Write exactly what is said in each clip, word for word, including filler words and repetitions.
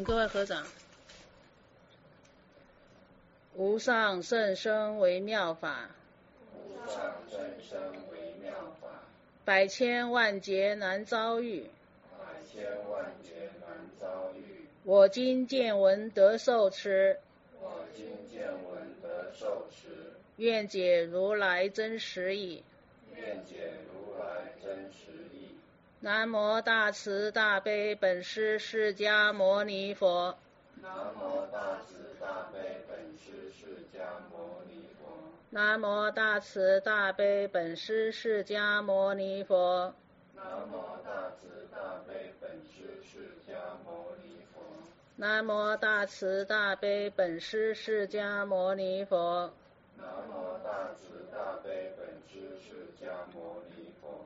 各位合掌。无上甚深微妙法， 无上甚深微妙法， 百千万劫难遭遇， 百千万劫难遭遇。 我今见闻得受持， 我今见闻得受持， 愿解如来真实义。 愿解如来真实义。 南无大慈大悲本师释迦牟尼佛。 南无大慈大悲本师释迦牟尼佛。 南无大慈大悲本师释迦牟尼佛。 南无大慈大悲本师释迦牟尼佛。 南无大慈大悲本师释迦牟尼佛。 南无大慈大悲本师释迦牟尼佛。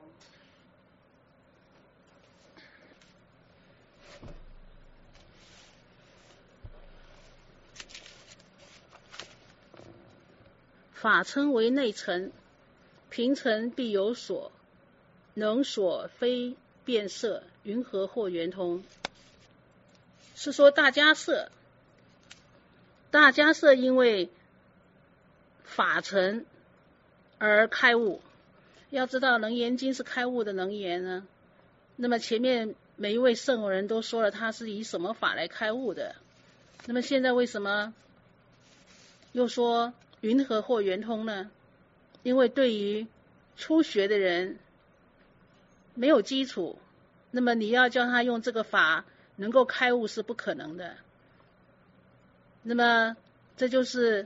法称为内尘，平尘必有所，能所非变色，云何或圆通？是说大迦叶，大迦叶因为法尘而开悟。要知道楞严经是开悟的楞严呢，那么前面每一位圣人都说了他是以什么法来开悟的，那么现在为什么又说云何或圆通呢？因为对于初学的人没有基础，那么你要叫他用这个法能够开悟是不可能的。那么这就是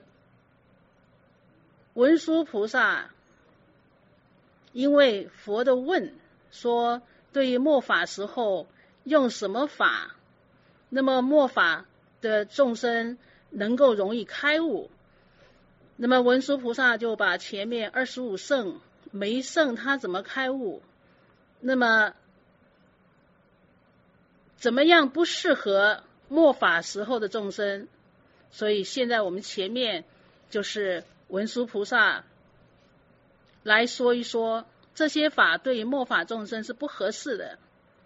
文殊菩萨因为佛的问说对于末法时候用什么法，那么末法的众生能够容易开悟，那么文殊菩萨就把前面二十五圣每一圣他怎么开悟，那么怎么样不适合末法时候的众生，所以现在我们前面就是文殊菩萨来说一说这些法对于末法众生是不合适的。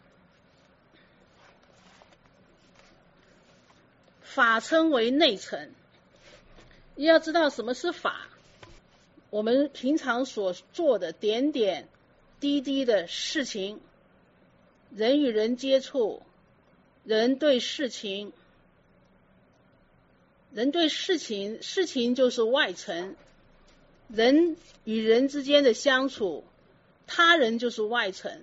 法称为内尘，要知道什么是法，我们平常所做的点点滴滴的事情，人与人接触，人对事情，人对事情，事情就是外尘，人与人之间的相处，他人就是外尘，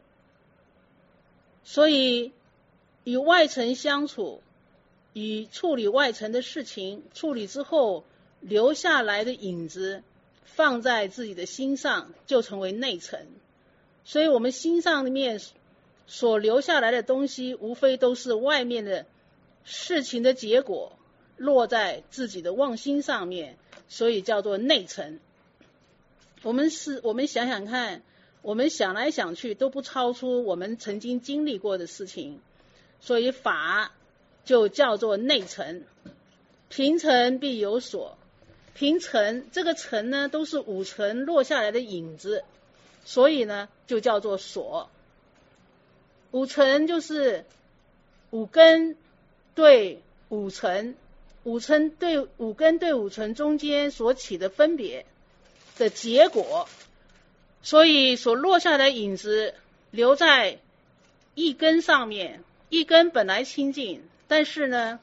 所以与外尘相处，与处理外尘的事情，处理之后留下来的影子放在自己的心上，就成为内尘。所以我们心上面所留下来的东西，无非都是外面的事情的结果落在自己的妄心上面，所以叫做内尘。我们是我们想想看，我们想来想去都不超出我们曾经经历过的事情，所以法就叫做内尘。平尘必有所，平尘这个尘呢都是五尘落下来的影子，所以呢就叫做所。五尘就是五根对五尘，五尘对五根对五尘中间所起的分别的结果，所以所落下的影子留在一根上面，一根本来清净，但是呢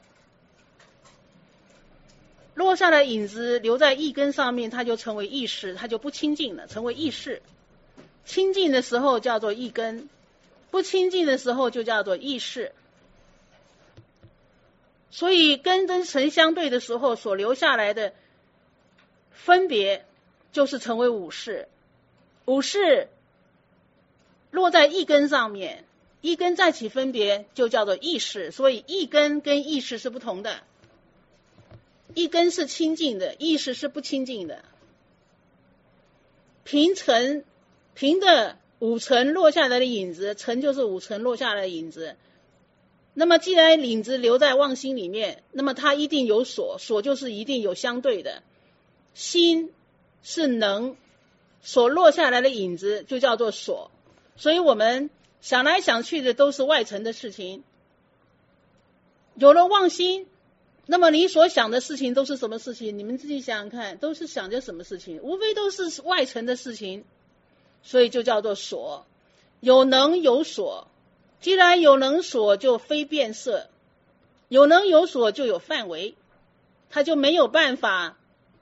落下的影子留在一根上面，它就成为意识，它就不清净了，成为意识。清净的时候叫做一根，不清净的时候就叫做意识。所以根跟尘相对的时候所留下来的分别就是成为五识。五识落在一根上面，一根再起分别就叫做意识，所以一根跟意识是不同的。一根是清净的，意识是不清净的。平尘，平的五尘落下来的影子，尘就是五尘落下来的影子。那么既然影子留在妄心里面，那么它一定有所，所就是一定有相对的。心是能，所落下来的影子就叫做所。所以我们想来想去的都是外尘的事情。 有了妄心，那么你所想的事情都是什么事情？你们自己想想看，都是想着什么事情？无非都是外层的事情，所以就叫做所。有能有所，既然有能所，就非变色，有能有所就有范围，它就没有办法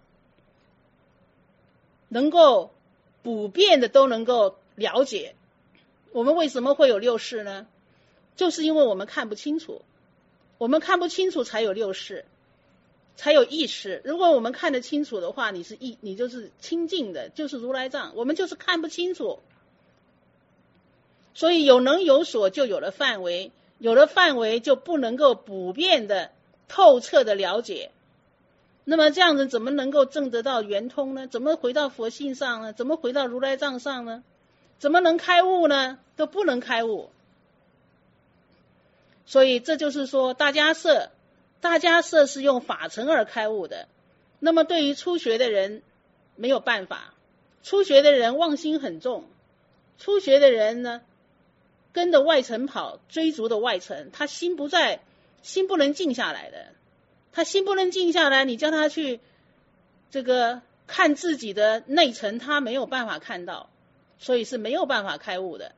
能够普遍的都能够了解。我们为什么会有六识呢？就是因为我们看不清楚，我们看不清楚才有六识，才有意识。如果我们看得清楚的话，你是意，你就是清净的，就是如来藏。我们就是看不清楚，所以有能有所就有了范围，有了范围就不能够普遍的透彻的了解。那么这样子怎么能够证得到圆通呢？怎么回到佛性上呢？怎么回到如来藏上呢？怎么能开悟呢？都不能开悟。所以这就是说，大迦叶，大迦叶是用法尘而开悟的。那么对于初学的人没有办法，初学的人妄心很重，初学的人呢跟着外尘跑，追逐的外尘，他心不在，心不能静下来的。他心不能静下来，你叫他去这个看自己的内层，他没有办法看到，所以是没有办法开悟的。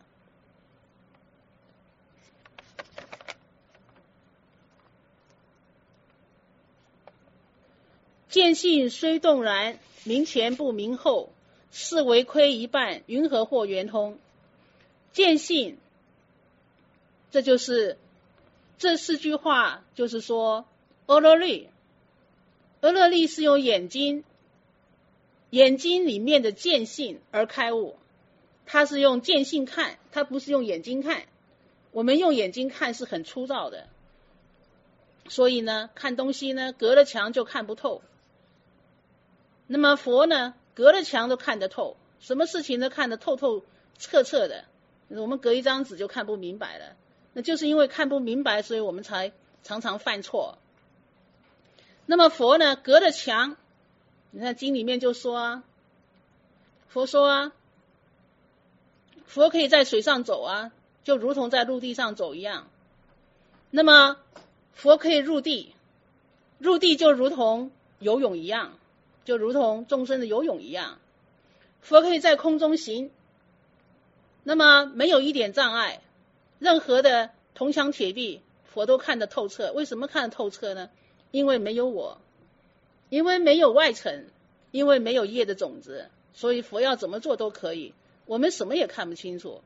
见性虽动然，明前不明后，是为亏一半，云何获圆通？见性，这就是这四句话，就是说阿罗律，阿罗律是用眼睛，眼睛里面的见性而开悟，它是用见性看，它不是用眼睛看。我们用眼睛看是很粗糙的，所以呢，看东西呢，隔了墙就看不透。那么佛呢，隔了墙都看得透，什么事情都看得透透彻彻的。我们隔一张纸就看不明白了，那就是因为看不明白，所以我们才常常犯错。那么佛呢，隔了墙，你看经里面就说啊，佛说啊，佛可以在水上走啊，就如同在陆地上走一样。那么佛可以入地，入地就如同游泳一样，就如同众生的游泳一样。佛可以在空中行，那么没有一点障碍，任何的铜墙铁壁佛都看得透彻。为什么看得透彻呢？因为没有我，因为没有外尘，因为没有业的种子，所以佛要怎么做都可以，我们什么也看不清楚。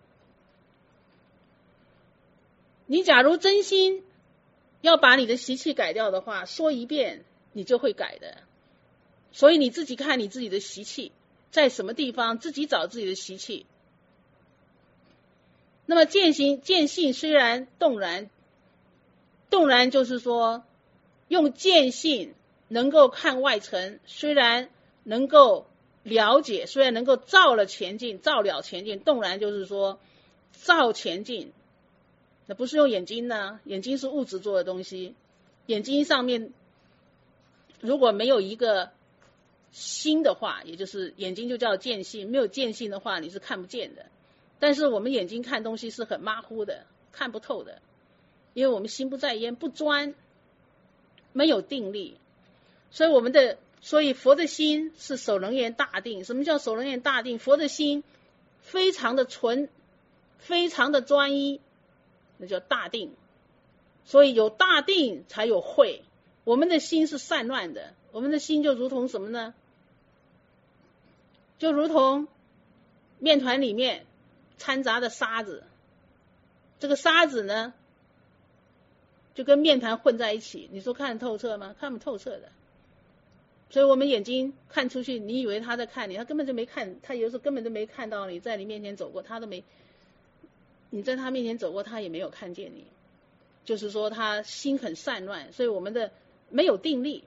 你假如真心要把你的习气改掉的话，说一遍你就会改的。所以你自己看你自己的习气在什么地方，自己找自己的习气。那么见行见性虽然动然，动然就是说用见性能够看外尘，虽然能够了解，虽然能够照了前进，照了前进，动然就是说照前进。那不是用眼睛呢，眼睛是物质做的东西，眼睛上面如果没有一个心的话，也就是眼睛就叫见性，没有见性的话你是看不见的。但是我们眼睛看东西是很马虎的，看不透的，因为我们心不在焉，不专，没有定力。所以我们的所以佛的心是守能言大定。什么叫守能言大定？佛的心非常的纯，非常的专一，那叫大定。所以有大定才有慧。我们的心是散乱的，我们的心就如同什么呢？就如同面团里面掺杂的沙子，这个沙子呢就跟面团混在一起，你说看透彻吗？看不透彻的。所以我们眼睛看出去，你以为他在看你，他根本就没看，他有时候根本就没看到你在你面前走过，他都没，你在他面前走过，他也没有看见你。就是说他心很散乱，所以我们的没有定力。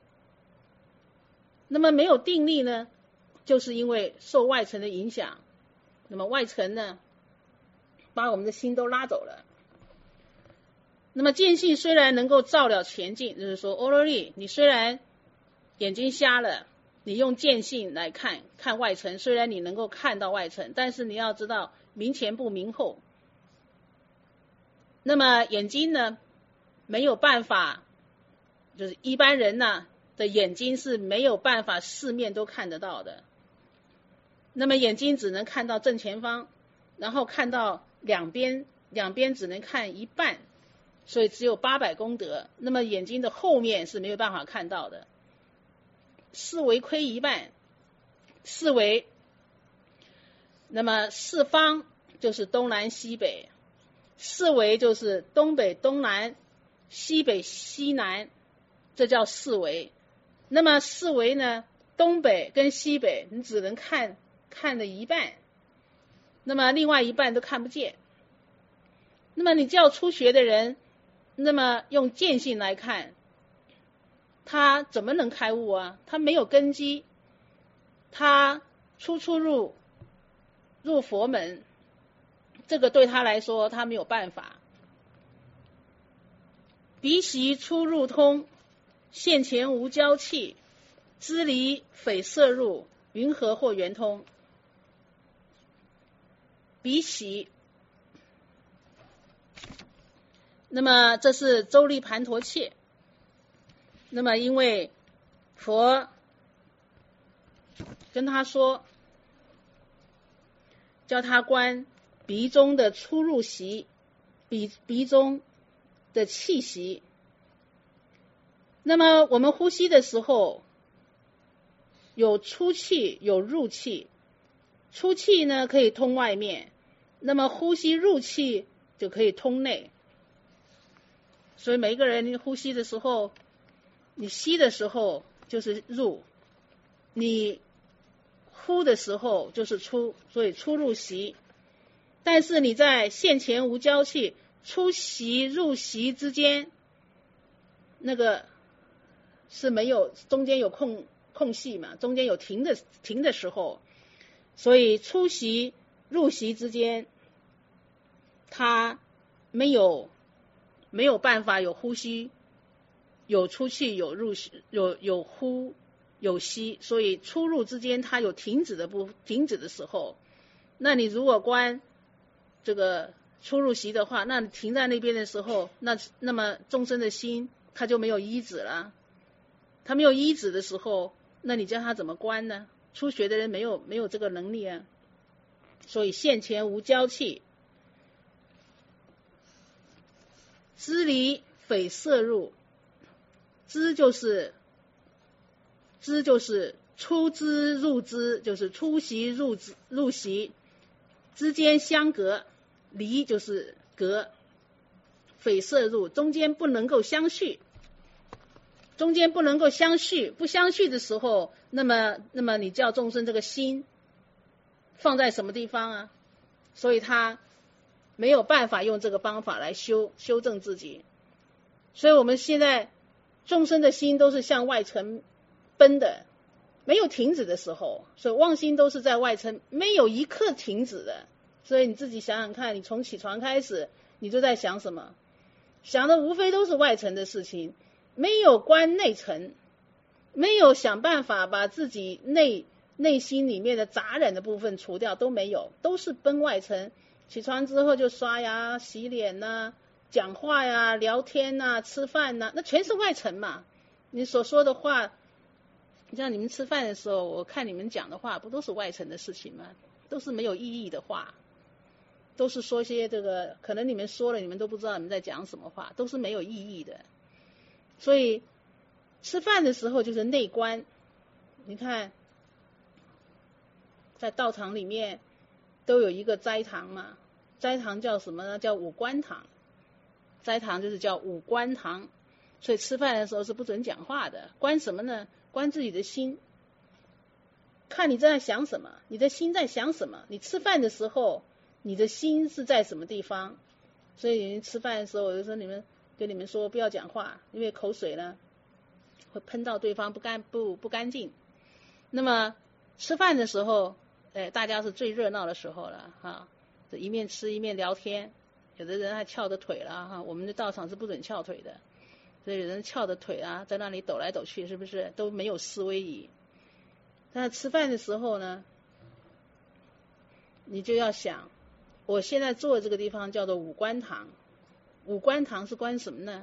那么没有定力呢，就是因为受外尘的影响，那么外尘呢把我们的心都拉走了。那么见性虽然能够照了前进，就是说阿罗律，你虽然眼睛瞎了，你用见性来看看外尘，虽然你能够看到外尘，但是你要知道明前不明后。那么眼睛呢没有办法，就是一般人呢的眼睛是没有办法四面都看得到的。那么眼睛只能看到正前方，然后看到两边，两边只能看一半，所以只有八百功德。那么眼睛的后面是没有办法看到的。四维亏一半，四维，那么四方就是东南西北，四维就是东北东南，西北西南，这叫四维。那么四维呢，东北跟西北你只能看看了一半，那么另外一半都看不见。那么你叫初学的人，那么用见性来看，他怎么能开悟啊？他没有根基，他初初入入佛门，这个对他来说他没有办法。鼻息出入通，现前无交气，支离匪摄入，云何或圆通？鼻息，那么这是周利盘陀切。那么因为佛跟他说，叫他观鼻中的出入息，鼻鼻中的气息。那么我们呼吸的时候，有出气有入气，出气呢可以通外面，那么呼吸入气就可以通内。所以每一个人你呼吸的时候，你吸的时候就是入，你呼的时候就是出，所以出入息。但是你在现前无交气，出息入息之间，那个是没有，中间有空空隙嘛，中间有停的停的时候，所以出息入息之间，它没有没有办法有呼吸，有出气，有入有有呼有吸，所以出入之间它有停止的不停止的时候。那你如果观这个出入息的话，那你停在那边的时候，那那么众生的心它就没有依止了。他没有依止的时候，那你叫他怎么观呢？初学的人没有没有这个能力啊。所以现前无交气，支离匪摄入，支就是支就是出支入支，就是出息入支入息之间相隔，离就是隔，匪摄入中间不能够相续，中间不能够相续，不相续的时候，那么那么你叫众生这个心放在什么地方啊？所以他没有办法用这个方法来修修正自己。所以我们现在众生的心都是向外尘奔的，没有停止的时候，所以妄心都是在外尘，没有一刻停止的。所以你自己想想看，你从起床开始你就在想什么？想的无非都是外尘的事情，没有观内尘，没有想办法把自己内内心里面的杂染的部分除掉，都没有，都是奔外尘。起床之后就刷牙洗脸啊，讲话呀、聊天啊、吃饭啊，那全是外尘嘛。你所说的话，像你们吃饭的时候，我看你们讲的话不都是外尘的事情吗？都是没有意义的话，都是说些这个可能你们说了你们都不知道你们在讲什么话，都是没有意义的。所以吃饭的时候就是内观。你看在道场里面都有一个斋堂嘛，斋堂叫什么呢？叫五观堂。斋堂就是叫五观堂，所以吃饭的时候是不准讲话的。观什么呢？观自己的心，看你在想什么，你的心在想什么。你吃饭的时候你的心是在什么地方？所以你们吃饭的时候，我就说你们跟你们说不要讲话，因为口水呢会喷到对方，不干不不干净。那么吃饭的时候，哎，大家是最热闹的时候了哈，这一面吃一面聊天，有的人还翘着腿了哈，我们的道场是不准翘腿的，所以有人翘着腿啊，在那里抖来抖去，是不是都没有思维仪？但是吃饭的时候呢，你就要想，我现在坐的这个地方叫做五观堂。五观堂是观什么呢？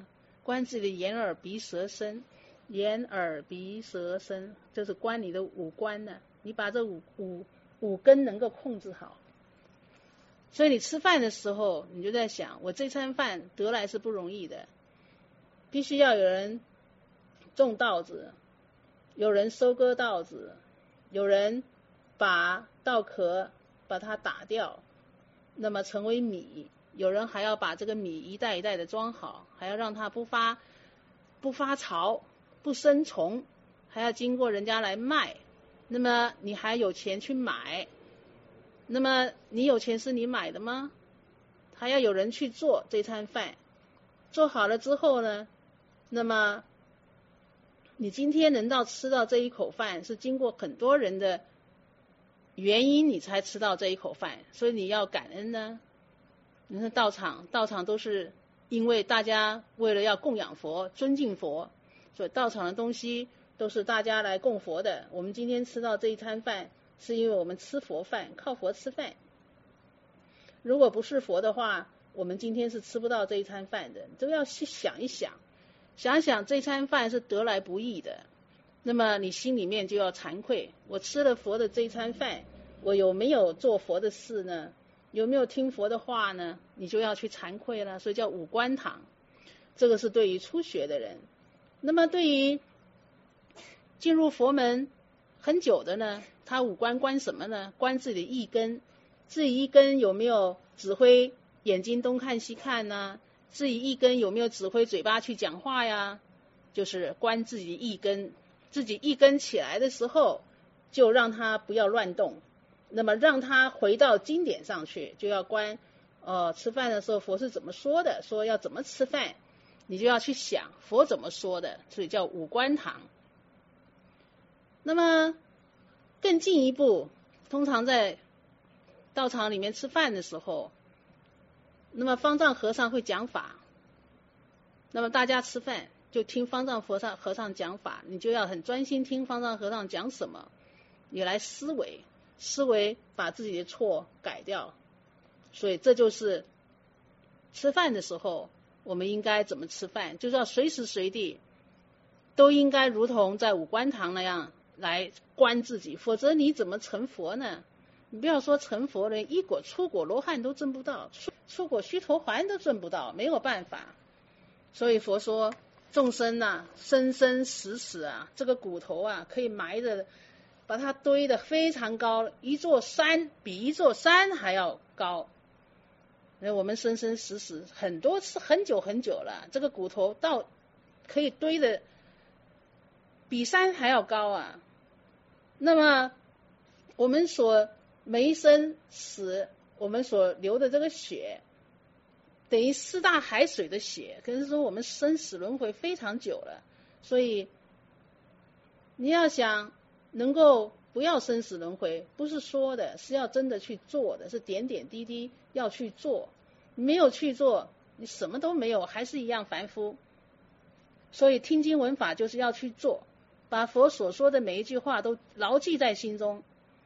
观自己的眼耳鼻舌身，眼耳鼻舌身，这是观你的五官呢。你把这五五五根能够控制好。所以你吃饭的时候，你就在想，我这餐饭得来是不容易的，必须要有人种稻子，有人收割稻子，有人把稻壳把它打掉，那么成为米，有人还要把这个米一袋一袋的装好，还要让它不发不发潮，不生虫，还要经过人家来卖，那么你还有钱去买，那么你有钱是你买的吗？还要有人去做这餐饭，做好了之后呢，那么你今天能到吃到这一口饭，是经过很多人的原因你才吃到这一口饭，所以你要感恩呢。你看道场，道场都是因为大家为了要供养佛、尊敬佛，所以道场的东西都是大家来供佛的。我们今天吃到这一餐饭，是因为我们吃佛饭，靠佛吃饭。如果不是佛的话，我们今天是吃不到这一餐饭的。都要去想一想，想想这餐饭是得来不易的，那么你心里面就要惭愧，我吃了佛的这一餐饭，我有没有做佛的事呢？有没有听佛的话呢？你就要去惭愧了，所以叫五观堂。这个是对于初学的人。那么对于进入佛门很久的呢，他五观观什么呢？观自己的意根，自己一根有没有指挥眼睛东看西看呢？自己一根有没有指挥嘴巴去讲话呀？就是观自己的一根，自己一根起来的时候，就让他不要乱动，那么让他回到经典上去，就要观呃吃饭的时候佛是怎么说的，说要怎么吃饭，你就要去想佛怎么说的，所以叫五观堂。那么更进一步，通常在道场里面吃饭的时候，那么方丈和尚会讲法，那么大家吃饭就听方丈和尚和尚讲法，你就要很专心听方丈和尚讲什么，你来思维思维把自己的错改掉。所以这就是吃饭的时候我们应该怎么吃饭，就是要随时随地都应该如同在五观堂那样来观自己，否则你怎么成佛呢？你不要说成佛了，一果出果罗汉都证不到，出出果须陀洹都证不到，没有办法。所以佛说众生啊，生生死死啊，这个骨头啊可以埋着，把它堆得非常高，一座山比一座山还要高。我们生生死死很多次很久很久了，这个骨头到可以堆的比山还要高啊。那么我们所每一生死，我们所流的这个血，等于四大海水的血，可是说我们生死轮回非常久了，所以你要想能够不要生死轮回，不是说的，是要真的去做的，是点点滴滴要去做，没有去做，你什么都没有，还是一样凡夫。所以听经闻法就是要去做，把佛所说的每一句话都牢记在心中，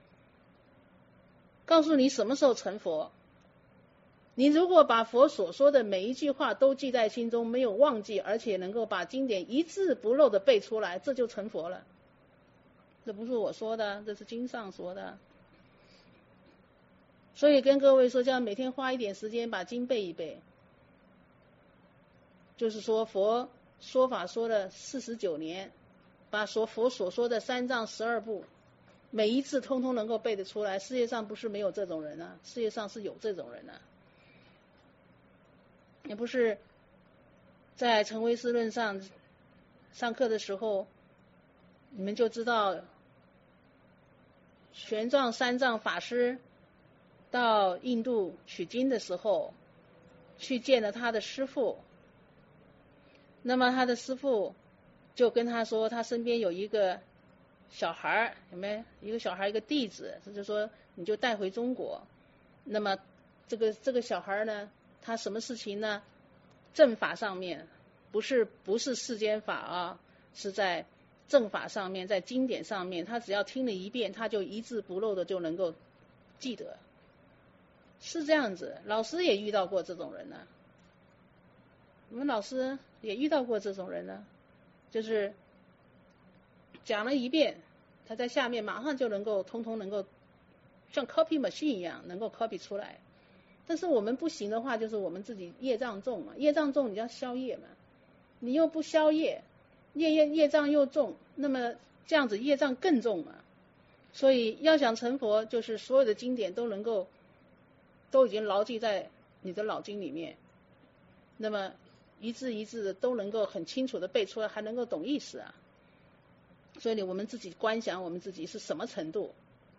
告诉你什么时候成佛。你如果把佛所说的每一句话都记在心中，没有忘记，而且能够把经典一字不漏的背出来，这就成佛了。这不是我说的，这是经上说的。所以跟各位说，叫每天花一点时间把经背一背。就是说佛说法说了四十九年，把所佛所说的三藏十二部每一字通通能够背得出来。世界上不是没有这种人啊，世界上是有这种人啊。也不是在成唯识论上上课的时候，你们就知道玄奘三藏法师到印度取经的时候，去见了他的师父。那么他的师父就跟他说，他身边有一个小孩，有没有一个小孩一个弟子，他就说你就带回中国。那么这个这个小孩呢，他什么事情呢？正法上面，不是不是世间法啊，是在正法上面，在经典上面，他只要听了一遍，他就一字不漏的就能够记得。是这样子，老师也遇到过这种人呢、啊。我们老师也遇到过这种人呢，就是讲了一遍，他在下面马上就能够通通能够像 copy machine 一样能够 copy 出来。但是我们不行的话，就是我们自己业障重嘛，业障重你要消业嘛，你又不消业，业业业障又重，那么这样子业障更重嘛。所以要想成佛，就是所有的经典都能够都已经牢记在你的脑筋里面，那么一字一字的都能够很清楚的背出来，还能够懂意思啊。所以我们自己观想我们自己是什么程度。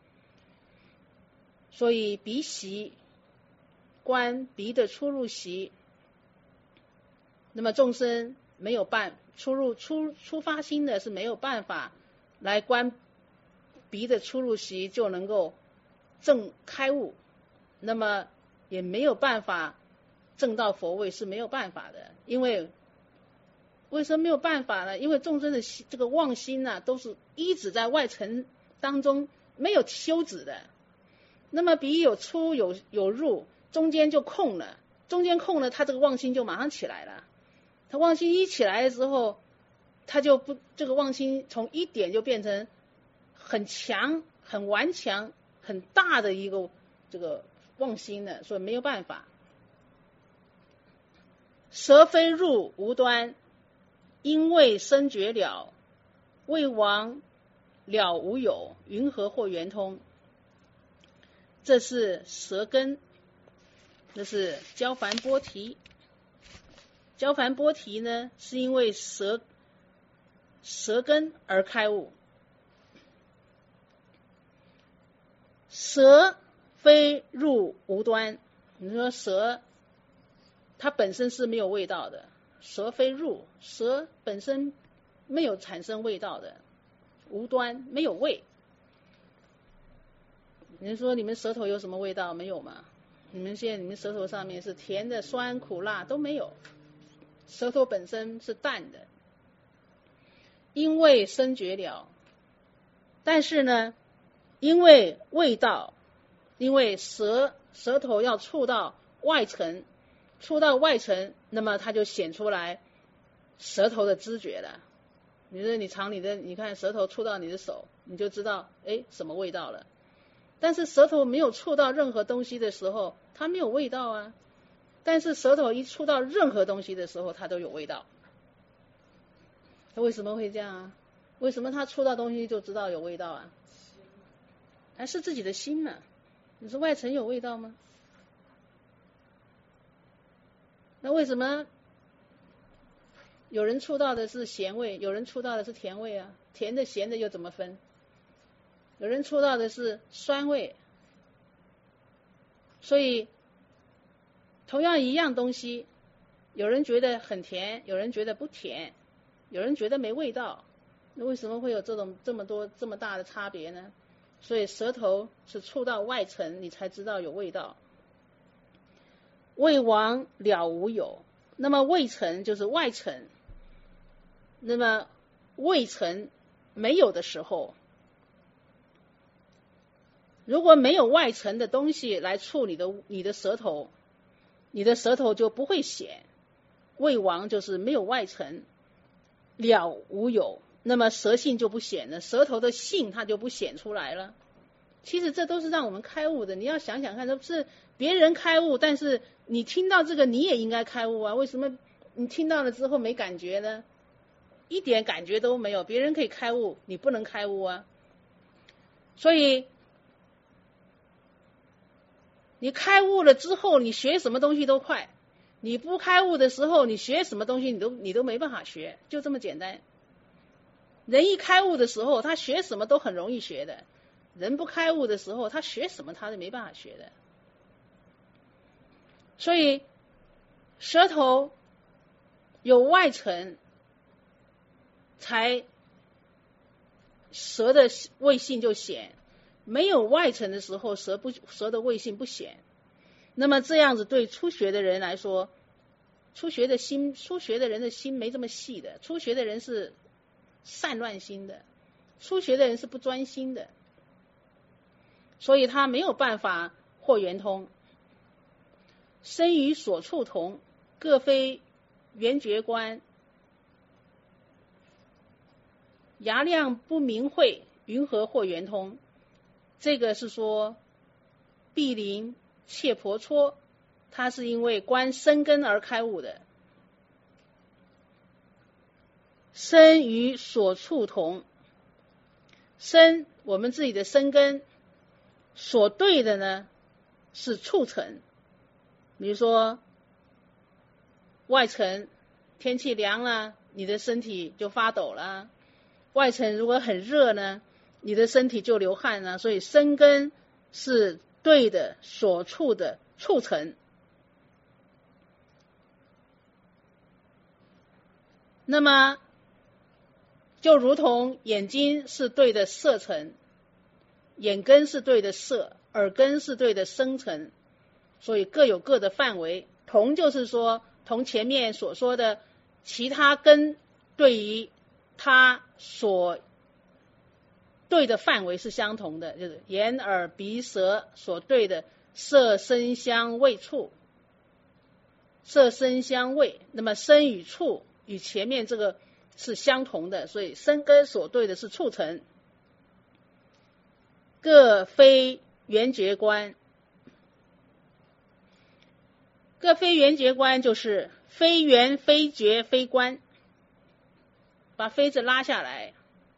所以鼻息观鼻的出入息，那么众生没有办出入出出发心的是没有办法来观鼻的出入息就能够证开悟，那么也没有办法证到佛位，是没有办法的。因为为什么没有办法呢？因为众生的这个妄心呢、啊，都是依止在外尘当中，没有休止的。那么鼻有出有有入，中间就空了，中间空了，他这个妄心就马上起来了。他妄心一起来的时候，他就不这个妄心从一点就变成很强、很顽强、很大的一个这个妄心了，所以没有办法。舌非入无端，因为生觉了，未亡了无有，云何或圆通？这是舌根，这是焦梵波提。焦梵波提呢，是因为舌舌根而开悟。舌非入无端，你说舌它本身是没有味道的，舌非入，舌本身没有产生味道的，无端没有味。你说你们舌头有什么味道？没有吗？你们现在你们舌头上面是甜的、酸、苦、辣都没有，舌头本身是淡的，因为生觉了。但是呢，因为味道，因为舌舌头要触到外层，触到外层，那么它就显出来舌头的知觉了。你说你尝你的，你看舌头触到你的手，你就知道哎什么味道了。但是舌头没有触到任何东西的时候，它没有味道啊。但是舌头一触到任何东西的时候，它都有味道。它为什么会这样啊？为什么它触到东西就知道有味道啊？还是自己的心呢、啊？你说外层有味道吗？那为什么有人触到的是咸味，有人触到的是甜味啊？甜的咸的又怎么分？有人触到的是酸味，所以同样一样东西，有人觉得很甜，有人觉得不甜，有人觉得没味道，那为什么会有这种这么多这么大的差别呢？所以舌头是触到外层，你才知道有味道。未亡了无有，那么未层就是外层，那么未层没有的时候，如果没有外层的东西来触你的你的舌头，你的舌头就不会显。未亡就是没有外层，了无有，那么舌性就不显了，舌头的性它就不显出来了。其实这都是让我们开悟的，你要想想看，这是别人开悟，但是你听到这个你也应该开悟啊，为什么你听到了之后没感觉呢？一点感觉都没有，别人可以开悟，你不能开悟啊。所以你开悟了之后，你学什么东西都快；你不开悟的时候，你学什么东西你都你都没办法学，就这么简单。人一开悟的时候，他学什么都很容易学的；人不开悟的时候，他学什么他都没办法学的。所以，舌头有外层，才舌的味性就显。没有外层的时候，舌不舌的味性不显。那么这样子对初学的人来说，初学的心，初学的人的心没这么细的，初学的人是散乱心的，初学的人是不专心的，所以他没有办法获圆通。身与所处同，各非圆觉观， 牙量不明慧，云何或圆通？这个是说毗陵切婆娑，他是因为观身根而开悟的。身与所处同，身我们自己的身根所对的呢是触尘，比如说外层天气凉了，你的身体就发抖了；外层如果很热呢，你的身体就流汗了。所以身根是对的所处的触尘。那么就如同眼睛是对的色尘，眼根是对的色，耳根是对的声尘，所以各有各的范围。同就是说同前面所说的其他根对于它所对的范围是相同的，就是眼耳鼻舌所对的色声香味触，色声香味，那么身与触与前面这个是相同的，所以身根所对的是触尘。各非圆觉观，各非圆觉观就是非圆非觉非观，把非字拉下来。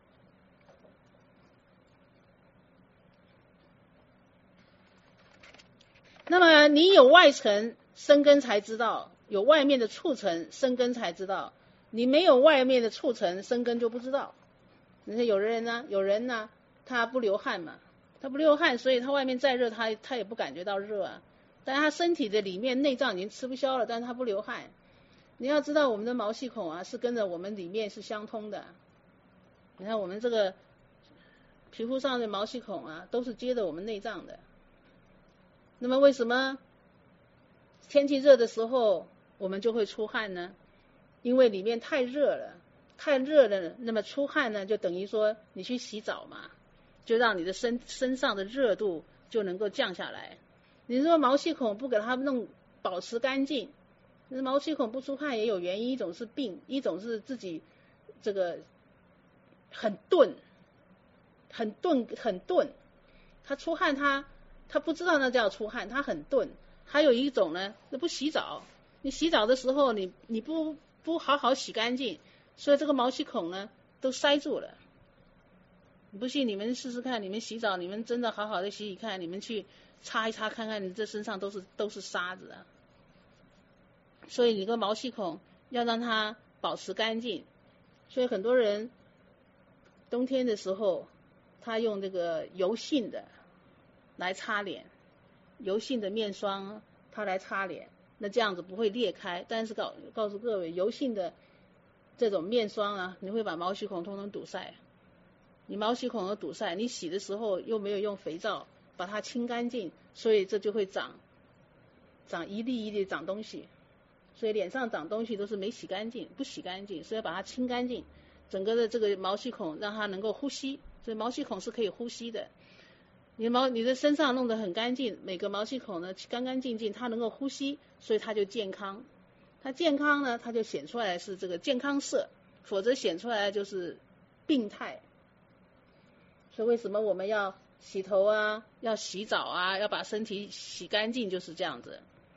那么你有外层身根才知道，有外面的触尘身根才知道，你没有外面的触尘身根就不知道。你看有人呢，有人呢他不流汗嘛，他不流汗，所以他外面再热他他也不感觉到热啊，但是他身体的里面内脏已经吃不消了，但是他不流汗。你要知道我们的毛细孔啊是跟着我们里面是相通的，你看我们这个皮肤上的毛细孔啊都是接着我们内脏的。那么为什么天气热的时候我们就会出汗呢？因为里面太热了，太热了，那么出汗呢就等于说你去洗澡嘛，就让你的身身上的热度就能够降下来。你说毛细孔不给它弄保持干净，毛细孔不出汗也有原因，一种是病，一种是自己这个很钝很钝很钝，他出汗他他不知道那叫出汗，他很钝。还有一种呢，那不洗澡，你洗澡的时候你你不不好好洗干净，所以这个毛细孔呢都塞住了。你不信你们试试看，你们洗澡你们真的好好的洗洗看，你们去擦一擦看看，你这身上都是都是沙子啊。所以你个毛细孔要让它保持干净，所以很多人冬天的时候他用这个油性的来擦脸，油性的面霜它来擦脸，那这样子不会裂开。但是告告诉各位，油性的这种面霜啊，你会把毛细孔通通堵塞。你毛细孔都堵塞，你洗的时候又没有用肥皂把它清干净，所以这就会长长一粒一粒长东西。所以脸上长东西都是没洗干净，不洗干净，所以要把它清干净，整个的这个毛细孔让它能够呼吸。所以毛细孔是可以呼吸的。你的毛你的身上弄得很干净，每个毛细孔呢干干净净，它能够呼吸，所以它就健康。它健康呢，它就显出来是这个健康色，否则显出来就是病态。所以为什么我们要洗头啊，要洗澡啊，要把身体洗干净，就是这样子。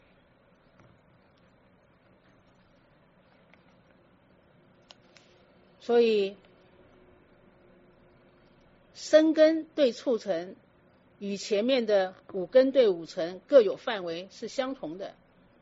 所以身根对触尘与前面的五根对五尘各有范围是相同的。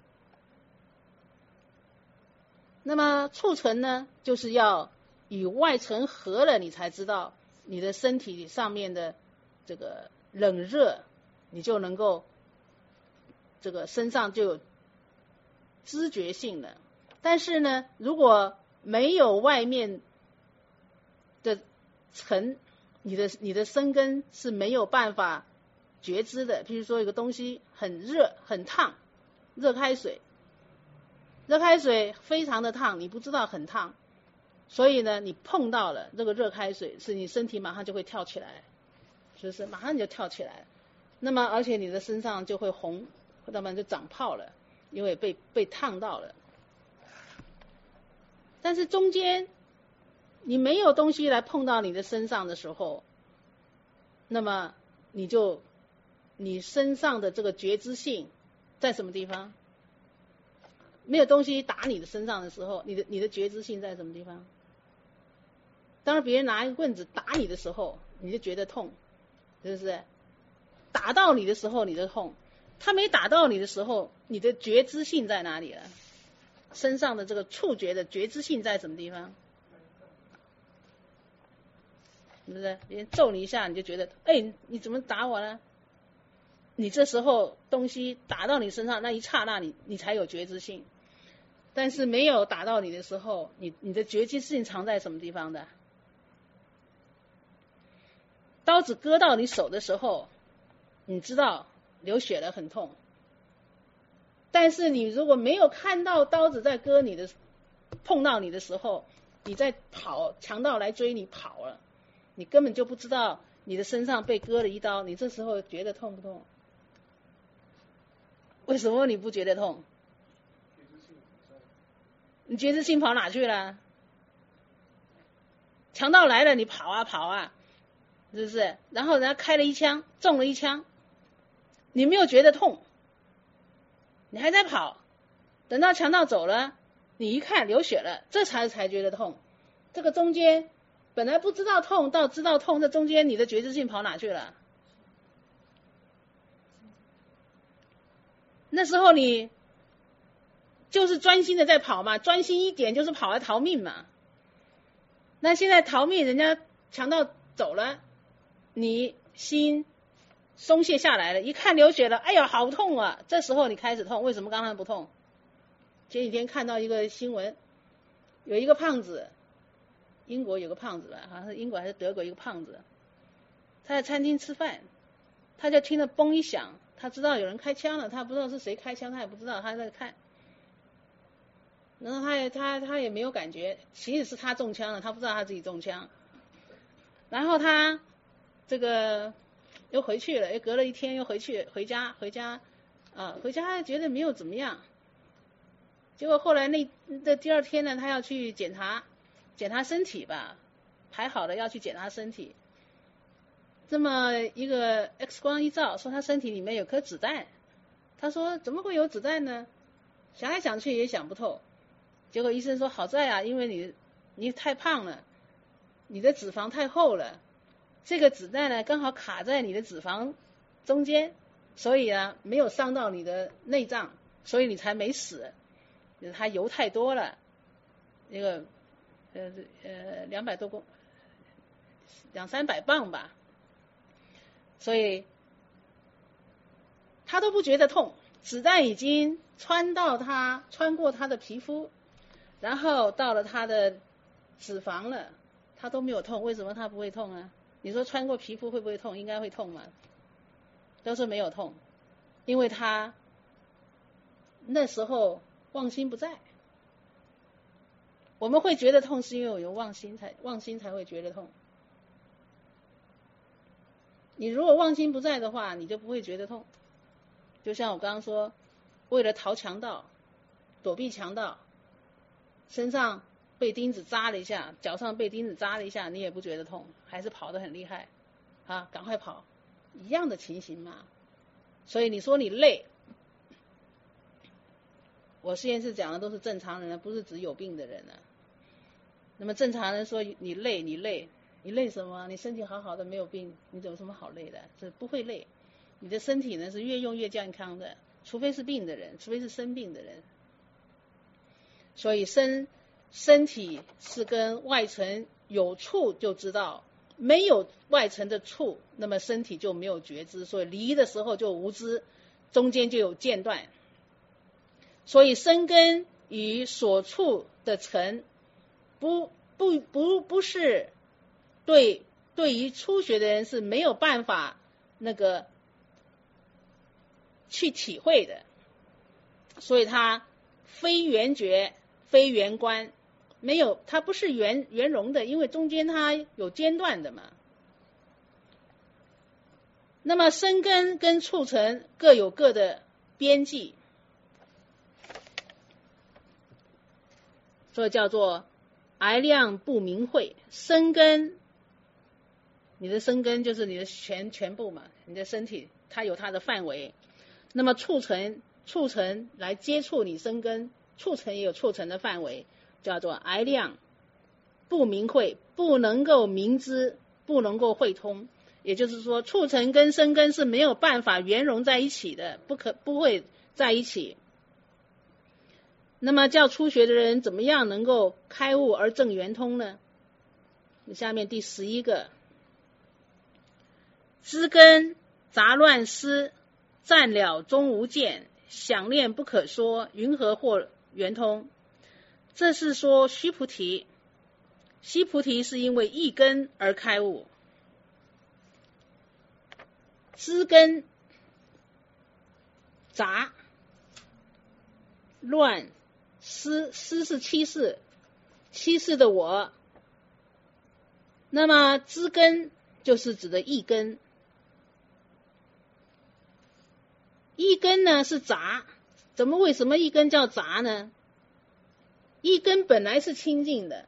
那么触尘呢，就是要与外尘合了，你才知道你的身体上面的这个冷热，你就能够这个身上就有知觉性了。但是呢，如果没有外面的尘，你的你的身根是没有办法觉知的。譬如说一个东西很热很烫，热开水，热开水非常的烫，你不知道很烫，所以呢你碰到了这个热开水，是你身体马上就会跳起来，是不是马上就跳起来，那么而且你的身上就会红，那么就长泡了，因为被被烫到了。但是中间你没有东西来碰到你的身上的时候，那么你就你身上的这个觉知性在什么地方？没有东西打你的身上的时候，你的你的觉知性在什么地方？当然别人拿一个棍子打你的时候，你就觉得痛，是不是？打到你的时候你就痛，他没打到你的时候，你的觉知性在哪里了？身上的这个触觉的觉知性在什么地方？是不是？别人揍你一下，你就觉得，哎，你怎么打我呢？你这时候东西打到你身上那一刹那你，你才有觉知性。但是没有打到你的时候，你你的觉知性藏在什么地方的？刀子割到你手的时候，你知道流血了很痛。但是你如果没有看到刀子在割你的，碰到你的时候，你在跑，强盗来追你跑了，你根本就不知道你的身上被割了一刀，你这时候觉得痛不痛？为什么你不觉得痛？你觉知性跑哪去了？强盗来了，你跑啊跑啊，是不是？然后人家开了一枪，中了一枪，你没有觉得痛，你还在跑，等到强盗走了，你一看流血了，这才才觉得痛。这个中间本来不知道痛到知道痛，这中间你的觉知性跑哪去了？那时候你就是专心的在跑嘛，专心一点就是跑来逃命嘛。那现在逃命，人家强盗走了，你心松懈下来了，一看流血了，哎呀好痛啊，这时候你开始痛。为什么刚才不痛？前几天看到一个新闻，有一个胖子，英国有个胖子吧，好像是英国还是德国一个胖子，他在餐厅吃饭，他就听了嘣一响，他知道有人开枪了，他不知道是谁开枪，他也不知道，他在看，然后他也他他也没有感觉，其实是他中枪了，他不知道他自己中枪，然后他这个又回去了，又隔了一天又回去回家回家啊回家觉得没有怎么样，结果后来那这第二天呢，他要去检查检查身体吧，排好了要去检查身体，这么一个 X 光一照，说他身体里面有颗子弹，他说怎么会有子弹呢？想来想去也想不透，结果医生说好在啊，因为你你太胖了，你的脂肪太厚了，这个子弹呢刚好卡在你的脂肪中间，所以啊没有伤到你的内脏，所以你才没死，它油太多了，那个呃呃两百多公两三百磅吧，所以他都不觉得痛，子弹已经穿到他穿过他的皮肤，然后到了他的脂肪了，他都没有痛。为什么他不会痛啊？你说穿过皮肤会不会痛？应该会痛嘛，都是没有痛，因为他那时候忘心不在。我们会觉得痛是因为我有忘心才忘心才会觉得痛，你如果忘心不在的话，你就不会觉得痛。就像我刚刚说，为了逃强盗，躲避强盗，身上被钉子扎了一下，脚上被钉子扎了一下，你也不觉得痛，还是跑得很厉害啊，赶快跑，一样的情形嘛。所以你说你累，我实验室讲的都是正常人，不是指有病的人啊。那么正常人说你累你累你累什么？你身体好好的没有病，你有什么好累的？是不会累，你的身体呢是越用越健康的，除非是病的人，除非是生病的人。所以身身体是跟外层有触就知道，没有外层的触，那么身体就没有觉知，所以离的时候就无知，中间就有间断。所以身根与所触的层不不不不是对对于初学的人是没有办法那个去体会的，所以它非圆觉非圆观，没有，它不是圆圆融的，因为中间它有间断的嘛。那么身根跟触层各有各的边际，所以叫做癌量不明慧，生根，你的生根就是你的全全部嘛，你的身体它有它的范围，那么促成促成来接触你生根，促成也有促成的范围，叫做癌量不明慧，不能够明知，不能够会通，也就是说促成跟生根是没有办法圆融在一起的，不可不会在一起。那么叫初学的人怎么样能够开悟而证圆通呢？下面第十一个，知根杂乱思，暂了终无见，想念不可说，云何获圆通？这是说须菩提，须菩提是因为一根而开悟。知根杂乱思，思是七世，七世的我，那么知根就是指的一根，一根呢是杂，怎么为什么一根叫杂呢？一根本来是清净的，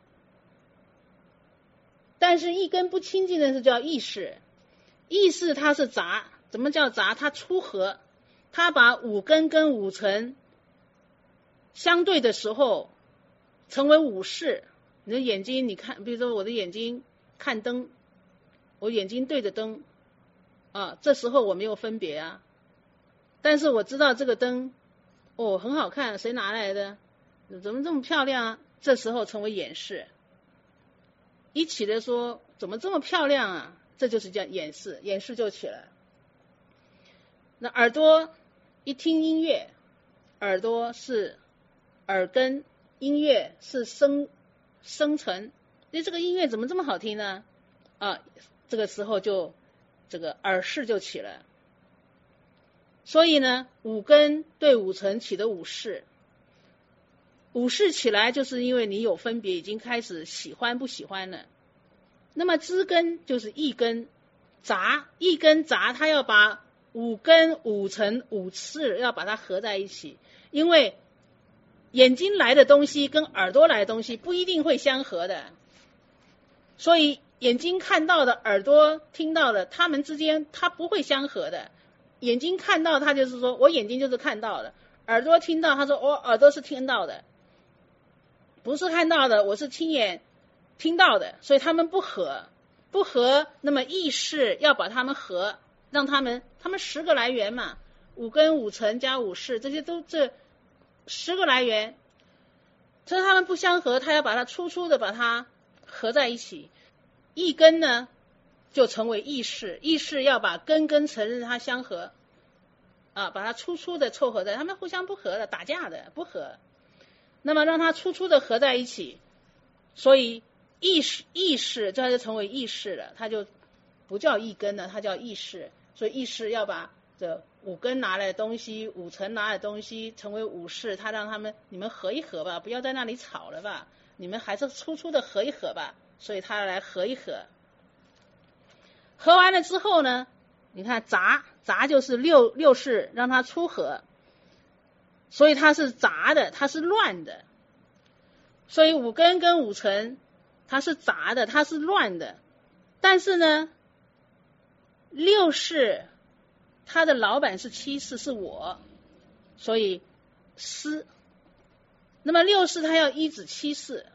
但是一根不清净的是叫意识，意识它是杂，怎么叫杂？它粗合，它把五根跟五尘相对的时候成为五识。你的眼睛你看，比如说我的眼睛看灯，我眼睛对着灯啊，这时候我没有分别啊，但是我知道这个灯哦很好看，谁拿来的，怎么这么漂亮啊，这时候成为眼识。一起来说怎么这么漂亮啊，这就是叫眼识，眼识就起了。那耳朵一听音乐，耳朵是耳根，音乐是生生成，所以这个音乐怎么这么好听呢？啊，这个时候就这个耳识就起了。所以呢，五根对五尘起的五识，五识起来就是因为你有分别，已经开始喜欢不喜欢了。那么知根就是一根杂，一根杂，它要把五根五尘五识要把它合在一起，因为眼睛来的东西跟耳朵来的东西不一定会相合的，所以眼睛看到的耳朵听到的，它们之间它不会相合的。眼睛看到它就是说我眼睛就是看到的，耳朵听到他说我耳朵是听到的，不是看到的，我是亲眼听到的，所以他们不合，不合，那么意识要把他们合，让他们他们十个来源嘛，五根五尘加五识，这些都这十个来源，所以他们不相合，他要把它粗粗的把它合在一起。一根呢就成为意识，意识要把根跟尘让它相合啊，把它粗粗的凑合在，他们互相不合的，打架的不合，那么让它粗粗的合在一起，所以意识意识这就成为意识了，它就不叫一根了，它叫意识。所以意识要把这五根拿来的东西，五尘拿来的东西成为五识，它让他们你们合一合吧，不要在那里吵了吧，你们还是粗粗的合一合吧，所以它来合一合。合完了之后呢，你看杂杂就是六六识让它粗合，所以它是杂的，它是乱的，所以五根跟五尘它是杂的，它是乱的，但是呢六识它的老板是七识，是我，所以思，那么六识它要依止七识，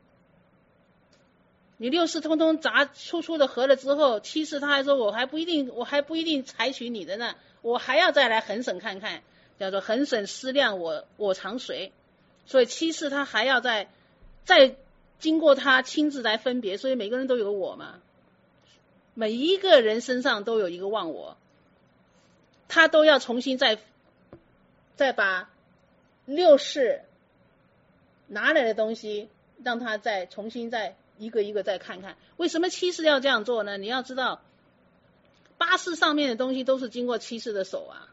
你六识通通杂粗粗的合了之后，七识他还说我还不一定我还不一定采取你的呢，我还要再来衡审看看，叫做衡审思量我我常谁，所以七识他还要再再经过他亲自来分别，所以每个人都有我嘛，每一个人身上都有一个忘我，他都要重新再再把六识拿来的东西让他再重新再一个一个再看看。为什么七识要这样做呢？你要知道八识上面的东西都是经过七识的手啊，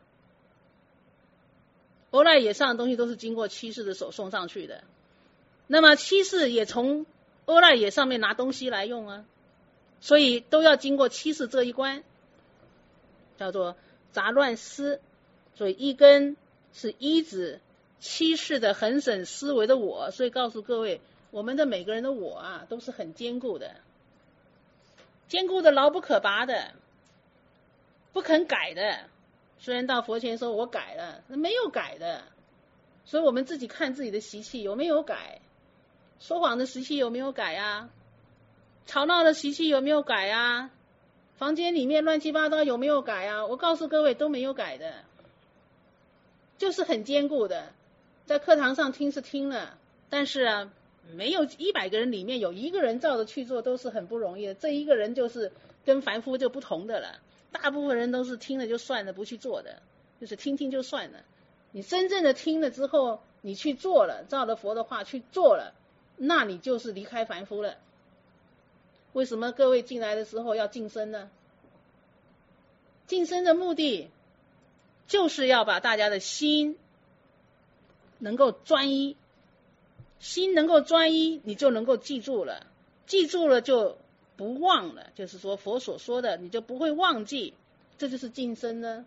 欧赖耶上的东西都是经过七识的手送上去的，那么七识也从欧赖耶上面拿东西来用啊，所以都要经过七识这一关，叫做杂乱思。所以一根是依止七识的衡审思维的我，所以告诉各位， 我们的每个人的我啊，都是很坚固的，坚固的牢不可拔的，不肯改的。虽然到佛前说我改了，没有改的。所以我们自己看自己的习气有没有改，说谎的习气有没有改啊，吵闹的习气有没有改啊，房间里面乱七八糟有没有改啊？我告诉各位都没有改的，就是很坚固的。在课堂上听是听了，但是啊，没有一百个人里面有一个人照着去做都是很不容易的，这一个人就是跟凡夫就不同的了。大部分人都是听了就算了，不去做的，就是听听就算了。你真正的听了之后，你去做了，照着佛的话去做了，那你就是离开凡夫了。为什么各位进来的时候要净身呢？净身的目的就是要把大家的心能够专一，心能够专一，你就能够记住了，记住了就不忘了，就是说佛所说的你就不会忘记，这就是净身呢。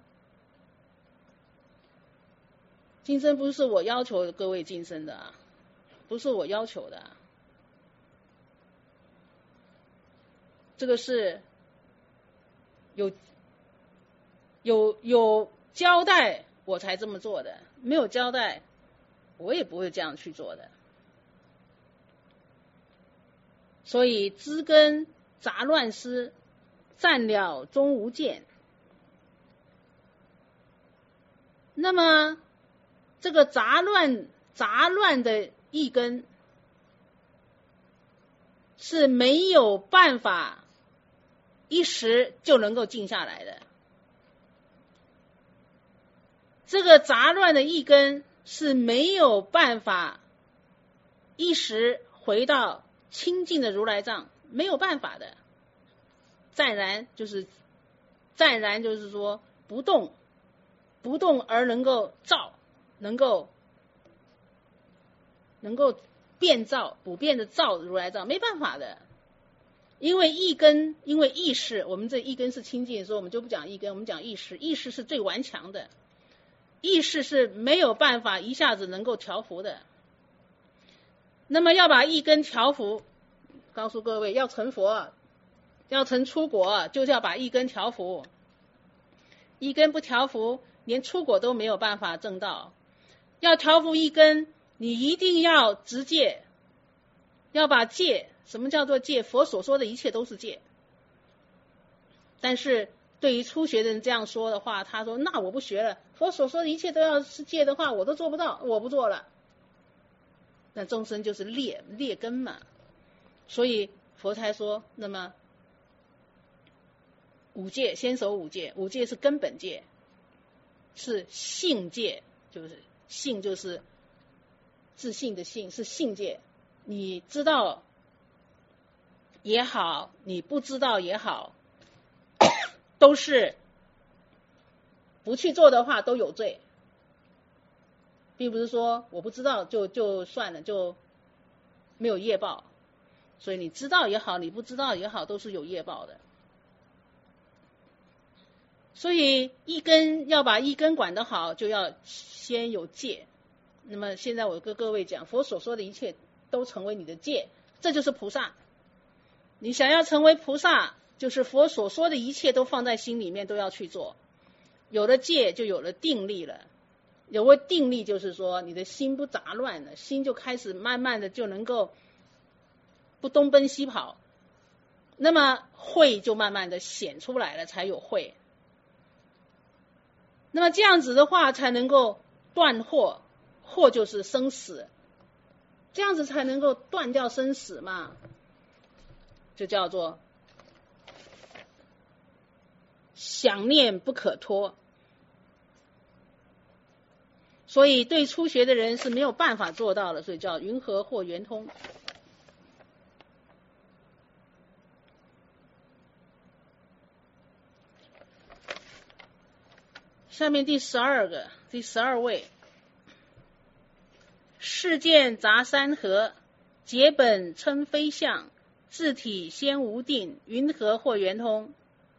净身不是我要求各位净身的啊，不是我要求的啊，这个是有有有交代我才这么做的，没有交代我也不会这样去做的。所以知根杂乱失，暂了终无见。那么这个杂乱杂乱的一根是没有办法一时就能够静下来的，这个杂乱的一根是没有办法一时回到清净的如来藏，没有办法的。暂然就是暂然就是说不动，不动而能够照，能够能够变照，不变的照如来藏，没办法的。因为一根，因为意识，我们这一根是清净，所以我们就不讲一根，我们讲意识，意识是最顽强的，意识是没有办法一下子能够调伏的。那么要把一根调伏，告诉各位，要成佛，要成出国，就是要把一根调伏。一根不调伏，连出国都没有办法证道。要调伏一根，你一定要直戒，要把戒，什么叫做戒？佛所说的一切都是戒。但是对于初学的人这样说的话，他说那我不学了，佛所说的一切都要是戒的话，我都做不到，我不做了。那众生就是劣劣根嘛，所以佛才说，那么五戒先守五戒，五戒是根本戒，是信戒，就是信就是自信的信，是信戒。你知道也好，你不知道也好，都是不去做的话都有罪，并不是说我不知道就就算了，就没有业报。所以你知道也好，你不知道也好，都是有业报的。所以一根要把一根管得好，就要先有戒。那么现在我跟各位讲，佛所说的一切都成为你的戒，这就是菩萨。你想要成为菩萨，就是佛所说的一切都放在心里面，都要去做。有了戒，就有了定力了。有了定力，就是说你的心不杂乱了，心就开始慢慢的就能够不东奔西跑。那么慧就慢慢的显出来了，才有慧。那么这样子的话，才能够断惑，惑就是生死，这样子才能够断掉生死嘛，就叫做想念不可脱。所以对初学的人是没有办法做到的，所以叫云和或圆通。下面第十二个，第十二位，世见杂三合，结本称非相，自体先无定，云和或圆通。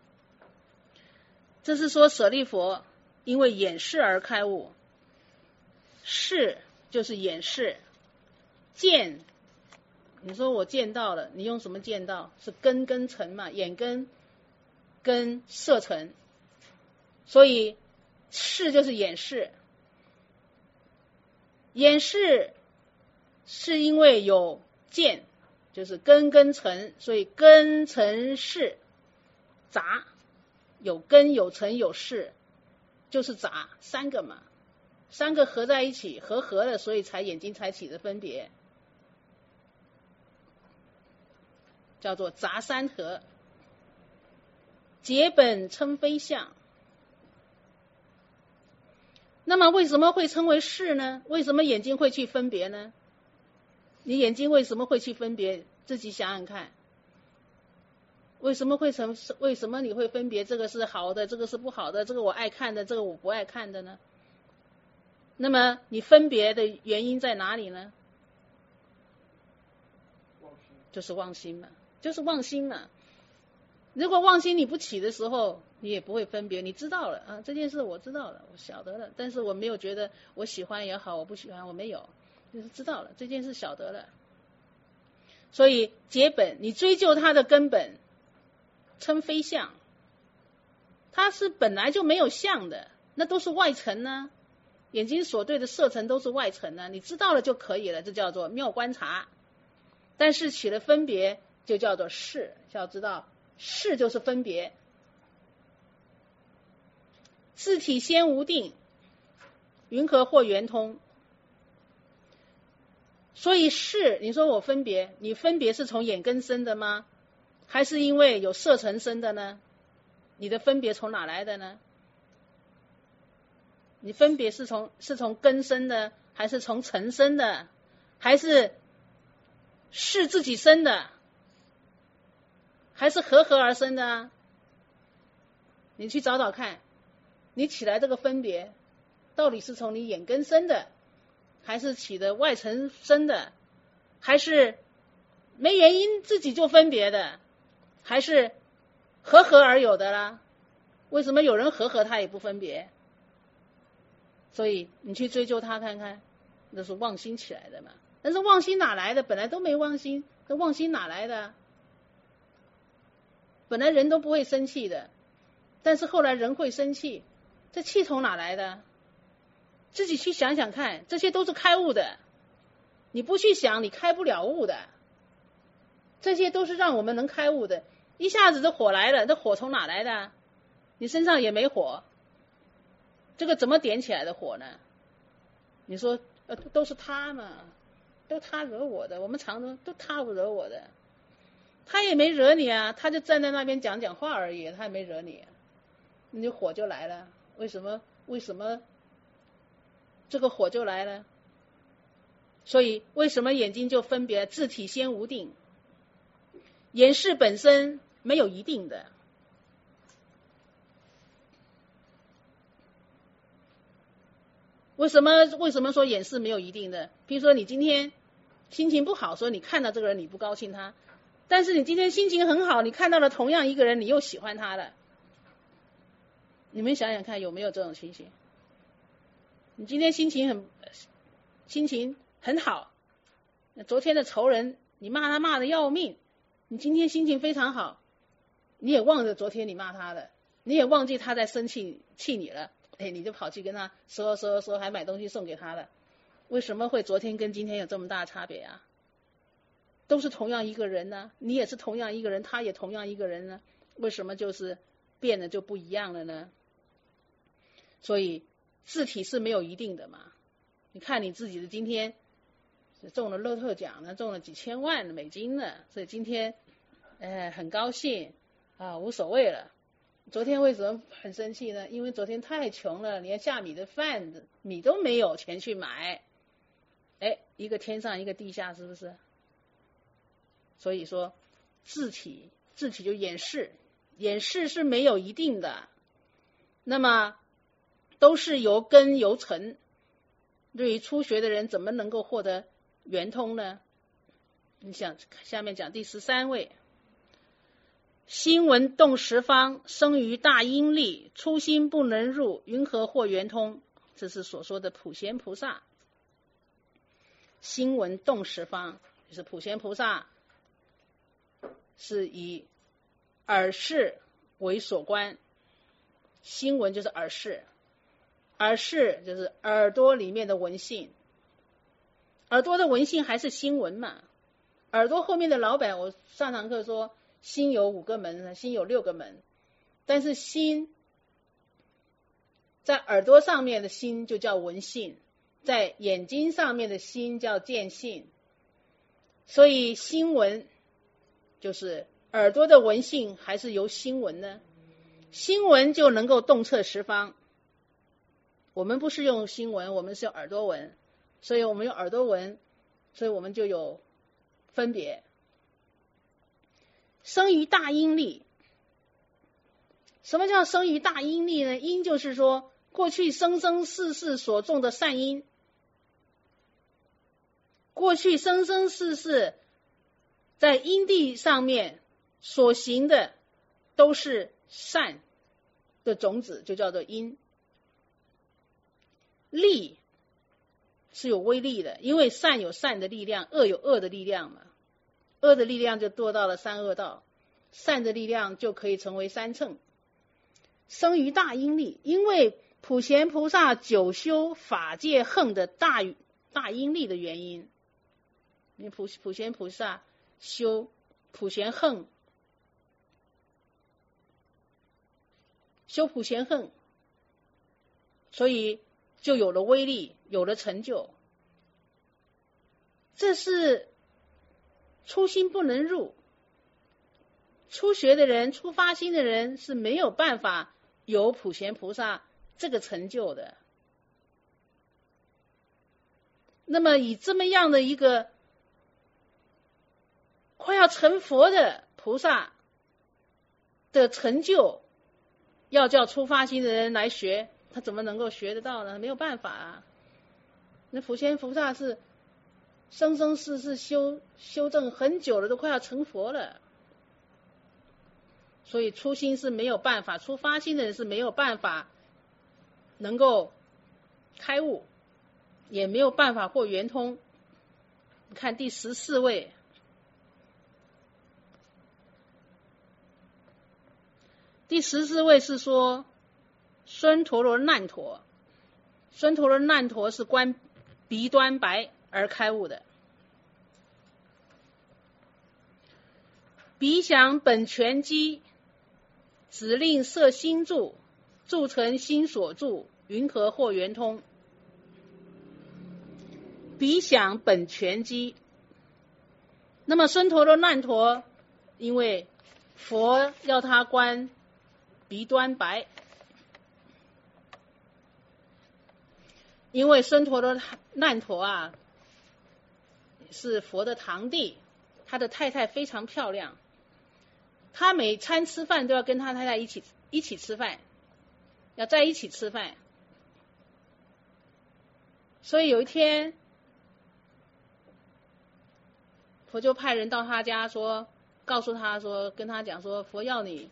这是说舍利佛因为眼识而开悟，识就是眼识，见你说我见到了，你用什么见到？是根跟尘嘛，眼根跟色尘，所以视就是眼视。眼视是因为有见，就是根跟尘，所以根尘视杂，有根有尘有视，就是杂，三个嘛，三个合在一起，合合了，所以才眼睛才起的分别，叫做杂三合。结本称非相。那么为什么会称为视呢？为什么眼睛会去分别呢？你眼睛为什么会去分别？自己想想看，为什么会成？为什么你会分别这个是好的，这个是不好的，这个我爱看的，这个我不爱看的呢？那么你分别的原因在哪里呢？就是妄心嘛，就是妄心嘛。如果妄心你不起的时候，你也不会分别，你知道了啊，这件事我知道了，我晓得了，但是我没有觉得我喜欢也好，我不喜欢，我没有，就是知道了，这件事晓得了。所以结本，你追究它的根本，称非相，它是本来就没有相的，那都是外尘呢、啊，眼睛所对的色尘都是外尘呢、啊，你知道了就可以了，这叫做妙观察。但是起了分别，就叫做视，要知道视就是分别。自体先无定，云何或圆通？所以视，你说我分别，你分别是从眼根生的吗？还是因为有色尘生的呢？你的分别从哪来的呢？你分别是从是从根生的，还是从尘生的，还是是自己生的，还是合合而生的啊？你去找找看，你起来这个分别到底是从你眼根生的，还是起的外尘生的，还是没原因自己就分别的，还是合合而有的啦？为什么有人合合他也不分别？所以你去追究他看看，那是妄心起来的嘛。但是妄心哪来的？本来都没妄心，那妄心哪来的？本来人都不会生气的，但是后来人会生气，这气从哪来的？自己去想想看，这些都是开悟的，你不去想你开不了悟的，这些都是让我们能开悟的。一下子这火来了，这火从哪来的？你身上也没火，这个怎么点起来的火呢？你说呃都是他嘛，都他惹我的，我们常说都他惹我的，他也没惹你啊，他就站在那边讲讲话而已，他也没惹你，你就火就来了。为什么为什么这个火就来了？所以为什么眼睛就分别自体先无定？眼视本身没有一定的，为什么为什么说眼视没有一定的？比如说你今天心情不好，所以你看到这个人你不高兴他，但是你今天心情很好，你看到了同样一个人，你又喜欢他了。你们想想看有没有这种情形？你今天心情很心情很好，那昨天的仇人你骂他骂的要命，你今天心情非常好，你也忘了昨天你骂他的，你也忘记他在生气气你了，哎，你就跑去跟他说说说，还买东西送给他了。为什么会昨天跟今天有这么大的差别啊？都是同样一个人呢，你也是同样一个人，他也同样一个人呢，为什么就是变得就不一样了呢？所以自体是没有一定的嘛。你看你自己的今天中了乐透奖呢，中了几千万的美金呢，所以今天呃很高兴啊，无所谓了。昨天为什么很生气呢？因为昨天太穷了，连下米的饭米都没有钱去买。哎，一个天上一个地下，是不是？所以说自体自体就眼视，眼视是没有一定的，那么都是由根由尘。对于初学的人怎么能够获得圆通呢？你想下面讲第十三位，心闻动十方，生于大阴力，初心不能入，云何获圆通？这是所说的普贤菩萨。心闻动十方， 就是普贤菩萨是以耳识为所观，心闻就是耳识，耳识就是耳朵里面的闻性，耳朵的闻性还是心闻嘛。耳朵后面的老板，我上堂课说心有五个门，心有六个门，但是心在耳朵上面的心就叫闻性，在眼睛上面的心叫见性，所以心闻就是耳朵的闻性还是由心闻呢？心闻就能够洞彻十方。我们不是用心闻，我们是用耳朵闻，所以我们用耳朵闻，所以我们就有分别。生于大阴力，什么叫生于大阴力呢？阴就是说过去生生世世所种的善因，过去生生世世在因地上面所行的都是善的种子，就叫做因。力是有威力的，因为善有善的力量，恶有恶的力量嘛。恶的力量就堕到了三恶道，善的力量就可以成为三乘。生于大阴力，因为普贤菩萨久修法界横的大大阴力的原因，因为普普贤菩萨修普贤横，修普贤横，所以就有了威力，有了成就。这是初心不能入，初学的人、初发心的人是没有办法有普贤菩萨这个成就的。那么以这么样的一个快要成佛的菩萨的成就，要叫初发心的人来学，他怎么能够学得到呢？没有办法啊。那普贤菩萨是生生世世修修正很久了，都快要成佛了，所以初心是没有办法，初发心的人是没有办法能够开悟，也没有办法获圆通。你看第十四位，第十四位是说孙陀罗难陀，孙陀罗难陀是观鼻端白而开悟的。彼想本全机，指令摄心住，住成心所住，云何获圆通？彼想本全机，那么孙陀罗难陀，因为佛要他观鼻端白，因为孙陀罗难陀啊是佛的堂弟，他的太太非常漂亮，他每餐吃饭都要跟他太太一起一起吃饭，要在一起吃饭。所以有一天，佛就派人到他家说，告诉他说，跟他讲说，佛要你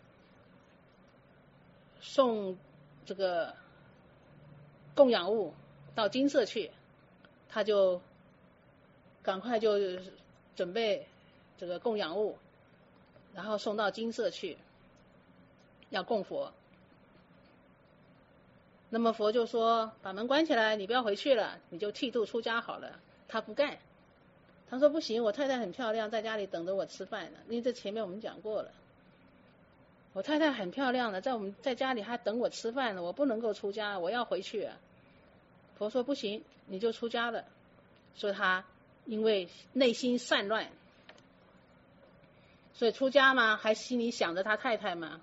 送这个供养物到精舍去，他就赶快就准备这个供养物，然后送到精舍去，要供佛。那么佛就说，把门关起来，你不要回去了，你就剃度出家好了。他不干，他说不行，我太太很漂亮，在家里等着我吃饭呢。因为这前面我们讲过了，我太太很漂亮的，在我们在家里还等我吃饭呢，我不能够出家，我要回去啊。佛说不行，你就出家了。所以他因为内心散乱，所以出家嘛，还心里想着他太太嘛。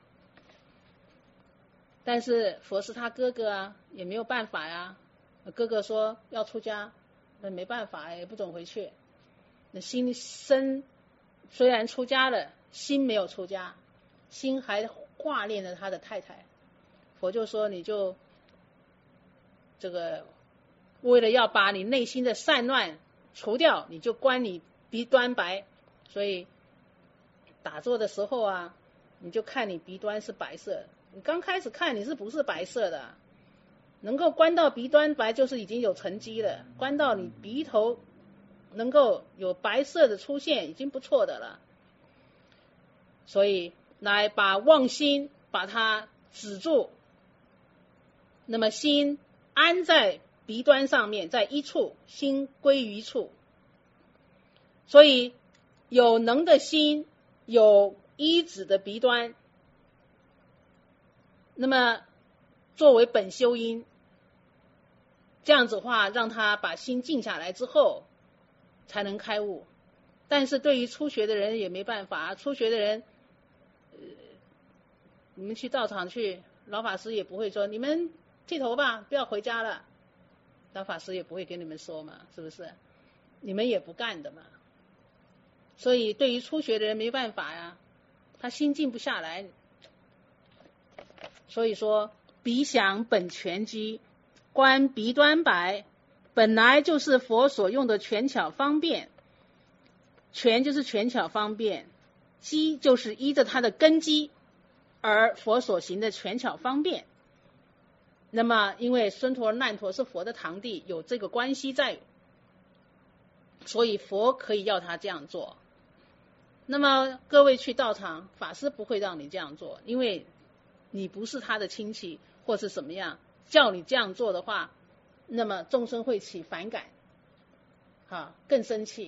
但是佛是他哥哥啊，也没有办法呀。哥哥说要出家，那没办法，也不准回去。那心身虽然出家了，心没有出家，心还挂念着他的太太。佛就说，你就这个为了要把你内心的散乱除掉，你就观你鼻端白。所以打坐的时候啊，你就看你鼻端是白色。你刚开始看你是不是白色的、啊，能够观到鼻端白就是已经有成绩了。观到你鼻头能够有白色的出现，已经不错的了。所以来把妄心把它止住，那么心安在鼻端上面，在一处，心归于一处。所以有能的心，有依止的鼻端，那么作为本修因，这样子的话让他把心静下来之后才能开悟。但是对于初学的人也没办法，初学的人呃，你们去道场去，老法师也不会说你们剃头吧，不要回家了，老法师也不会跟你们说嘛，是不是？你们也不干的嘛。所以对于初学的人没办法呀，他心静不下来。所以说鼻想本全机，观鼻端白，本来就是佛所用的权巧方便，权就是权巧方便，机就是依着它的根基而佛所行的权巧方便。那么因为孙陀难陀是佛的堂弟，有这个关系在，所以佛可以要他这样做。那么各位去道场，法师不会让你这样做，因为你不是他的亲戚或是什么样，叫你这样做的话，那么众生会起反感，啊，更生气。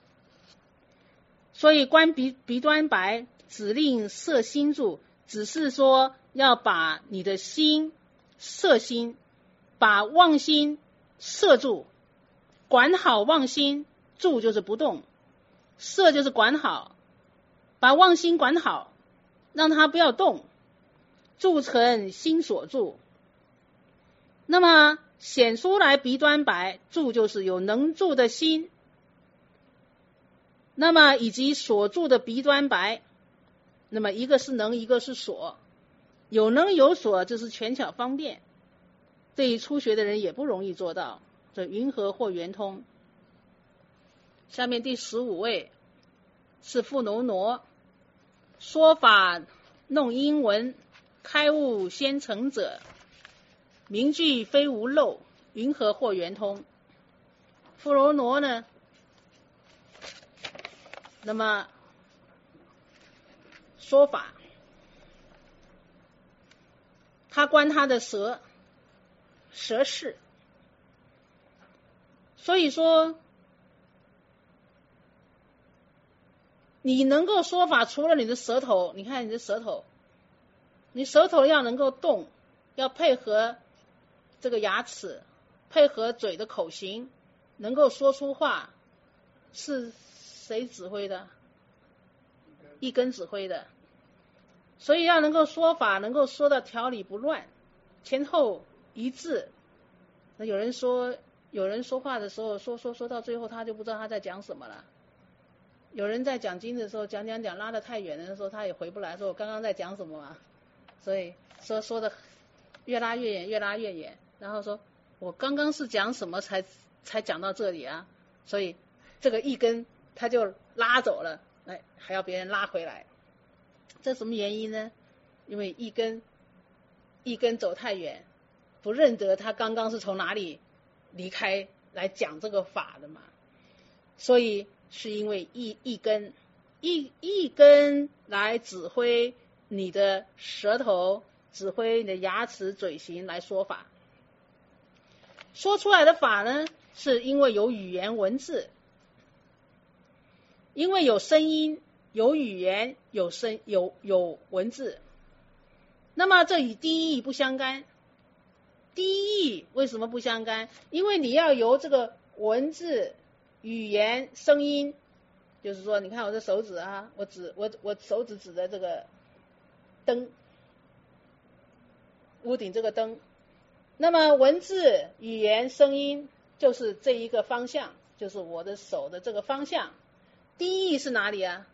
所以观鼻鼻端白，指令摄心住，只是说要把你的心摄心，把妄心摄住，管好妄心，住就是不动，摄就是管好，把妄心管好，让它不要动，住成心所住。那么显出来鼻端白，住就是有能住的心，那么以及所住的鼻端白，那么一个是能，一个是所，有能有所就是权巧方便，对于初学的人也不容易做到，这云何或圆通。下面第十五位是富罗罗，说法弄英文，开悟先成者，名句非无漏，云何或圆通。富罗罗呢，那么说法，他观他的舌舌识，所以说你能够说法，除了你的舌头，你看你的舌头，你舌头要能够动，要配合这个牙齿，配合嘴的口型，能够说出话，是谁指挥的？一根指挥的。所以要能够说法，能够说到条理不乱，前后一致。那有人说，有人说话的时候，说说说到最后，他就不知道他在讲什么了。有人在讲经的时候，讲讲讲拉得太远的时候，他也回不来，说我刚刚在讲什么嘛。所以说说的越拉越远，越拉越远，然后说我刚刚是讲什么才才讲到这里啊？所以这个一根他就拉走了，哎，还要别人拉回来，这什么原因呢？因为一根一根走太远，不认得他刚刚是从哪里离开来讲这个法的嘛，所以是因为一一根一一根来指挥你的舌头，指挥你的牙齿嘴型来说法。说出来的法呢，是因为有语言文字，因为有声音，有语言，有声有有文字。那么这与第一义不相干。第一义为什么不相干？因为你要由这个文字、语言、声音，就是说你看我的手指啊，我指我我手指指的这个灯，屋顶这个灯，那么文字、语言、声音就是这一个方向，就是我的手的这个方向。第一义是哪里啊？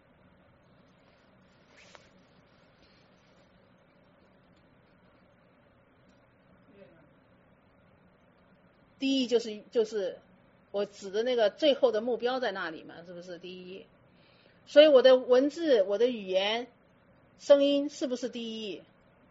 第一就是就是我指的那个最后的目标在那里嘛，是不是第一？所以我的文字、我的语言、声音是不是第一？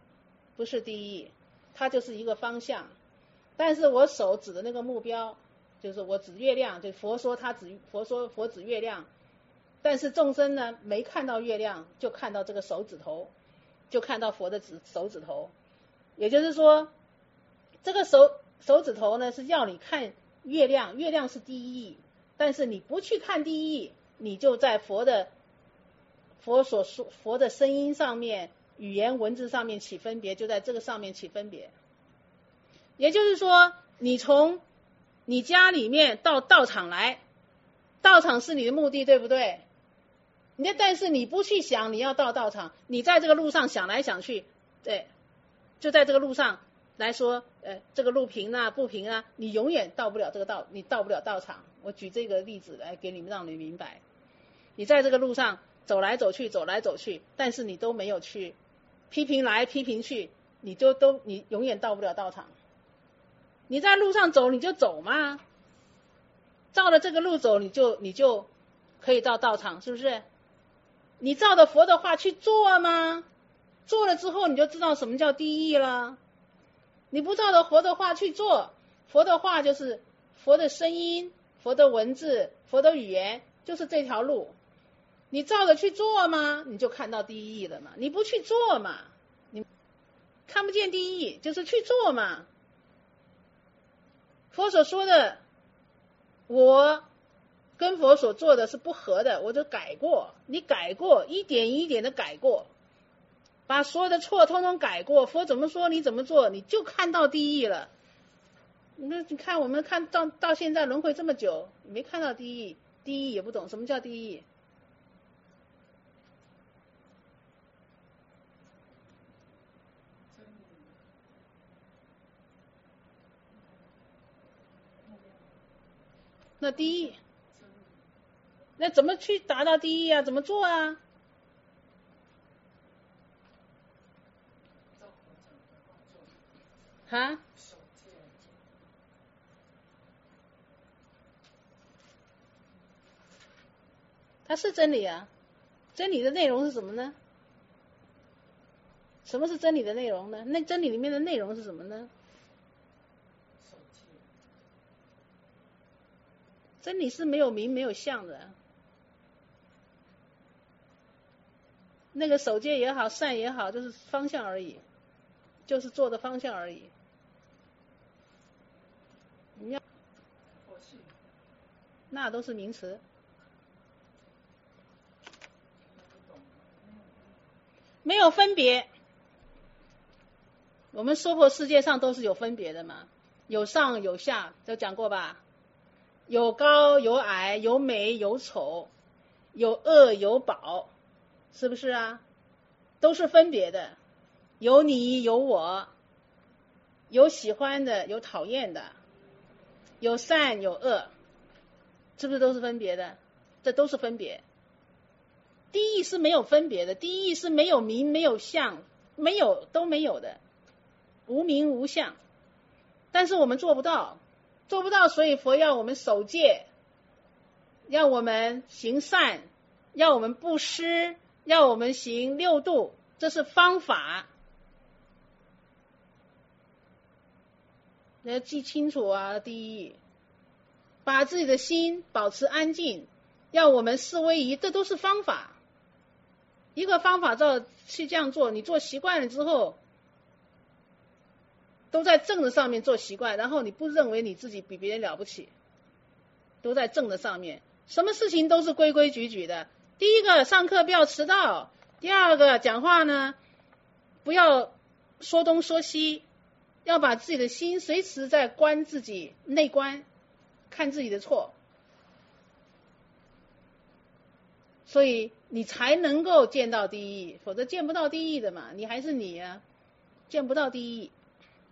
不是第一，它就是一个方向。但是我手指的那个目标就是我指月亮，就佛说他指佛说佛指月亮，但是众生呢没看到月亮，就看到这个手指头，就看到佛的指手指头。也就是说，这个手手指头呢是要你看月亮，月亮是第一义，但是你不去看第一义，你就在佛的佛所说佛的声音上面、语言文字上面起分别，就在这个上面起分别。也就是说，你从你家里面到道场来，道场是你的目的，对不对？你但是你不去想你要到道场，你在这个路上想来想去，对，就在这个路上来说，呃，这个路平啊不平啊，你永远到不了这个道，你到不了道场。我举这个例子来给你们，让你明白。你在这个路上走来走去，走来走去，但是你都没有去批评来批评去，你就都你永远到不了道场。你在路上走，你就走嘛，照着这个路走，你就你就可以到道场，是不是？你照着佛的话去做吗？做了之后，你就知道什么叫第一了。你不照着佛的话去做，佛的话就是佛的声音、佛的文字、佛的语言，就是这条路。你照着去做吗？你就看到第一义了嘛。你不去做嘛，你看不见第一义，就是去做嘛。佛所说的，我跟佛所做的是不合的，我就改过，你改过，一点一点的改过，把所有的错通通改过。佛怎么说你怎么做，你就看到第一了。那你看我们看到到现在轮回这么久，你没看到第一，第一也不懂什么叫第一。那第一，那怎么去达到第一啊？怎么做啊？啊？它是真理啊，真理的内容是什么呢？什么是真理的内容呢？那真理里面的内容是什么呢？真理是没有名没有相的，那个守戒也好，善也好，就是方向而已，就是做的方向而已。你要，那都是名词。没有分别，我们说破世界上都是有分别的嘛，有上有下，都讲过吧？有高有矮，有美有丑，有恶有宝，是不是啊？都是分别的，有你有我，有喜欢的有讨厌的，有善有恶，是不是都是分别的？这都是分别。第一是没有分别的，第一是没有名没有相，没有都没有的，无名无相。但是我们做不到，做不到，所以佛要我们守戒，要我们行善，要我们布施，要我们行六度，这是方法。你要记清楚啊！第一，把自己的心保持安静，要我们思维仪，这都是方法。一个方法照去这样做，你做习惯了之后，都在正的上面做习惯，然后你不认为你自己比别人了不起，都在正的上面，什么事情都是规规矩矩的。第一个，上课不要迟到；第二个，讲话呢不要说东说西，要把自己的心随时在观自己，内观，看自己的错，所以你才能够见到第一，否则见不到第一的嘛，你还是你啊，见不到第一。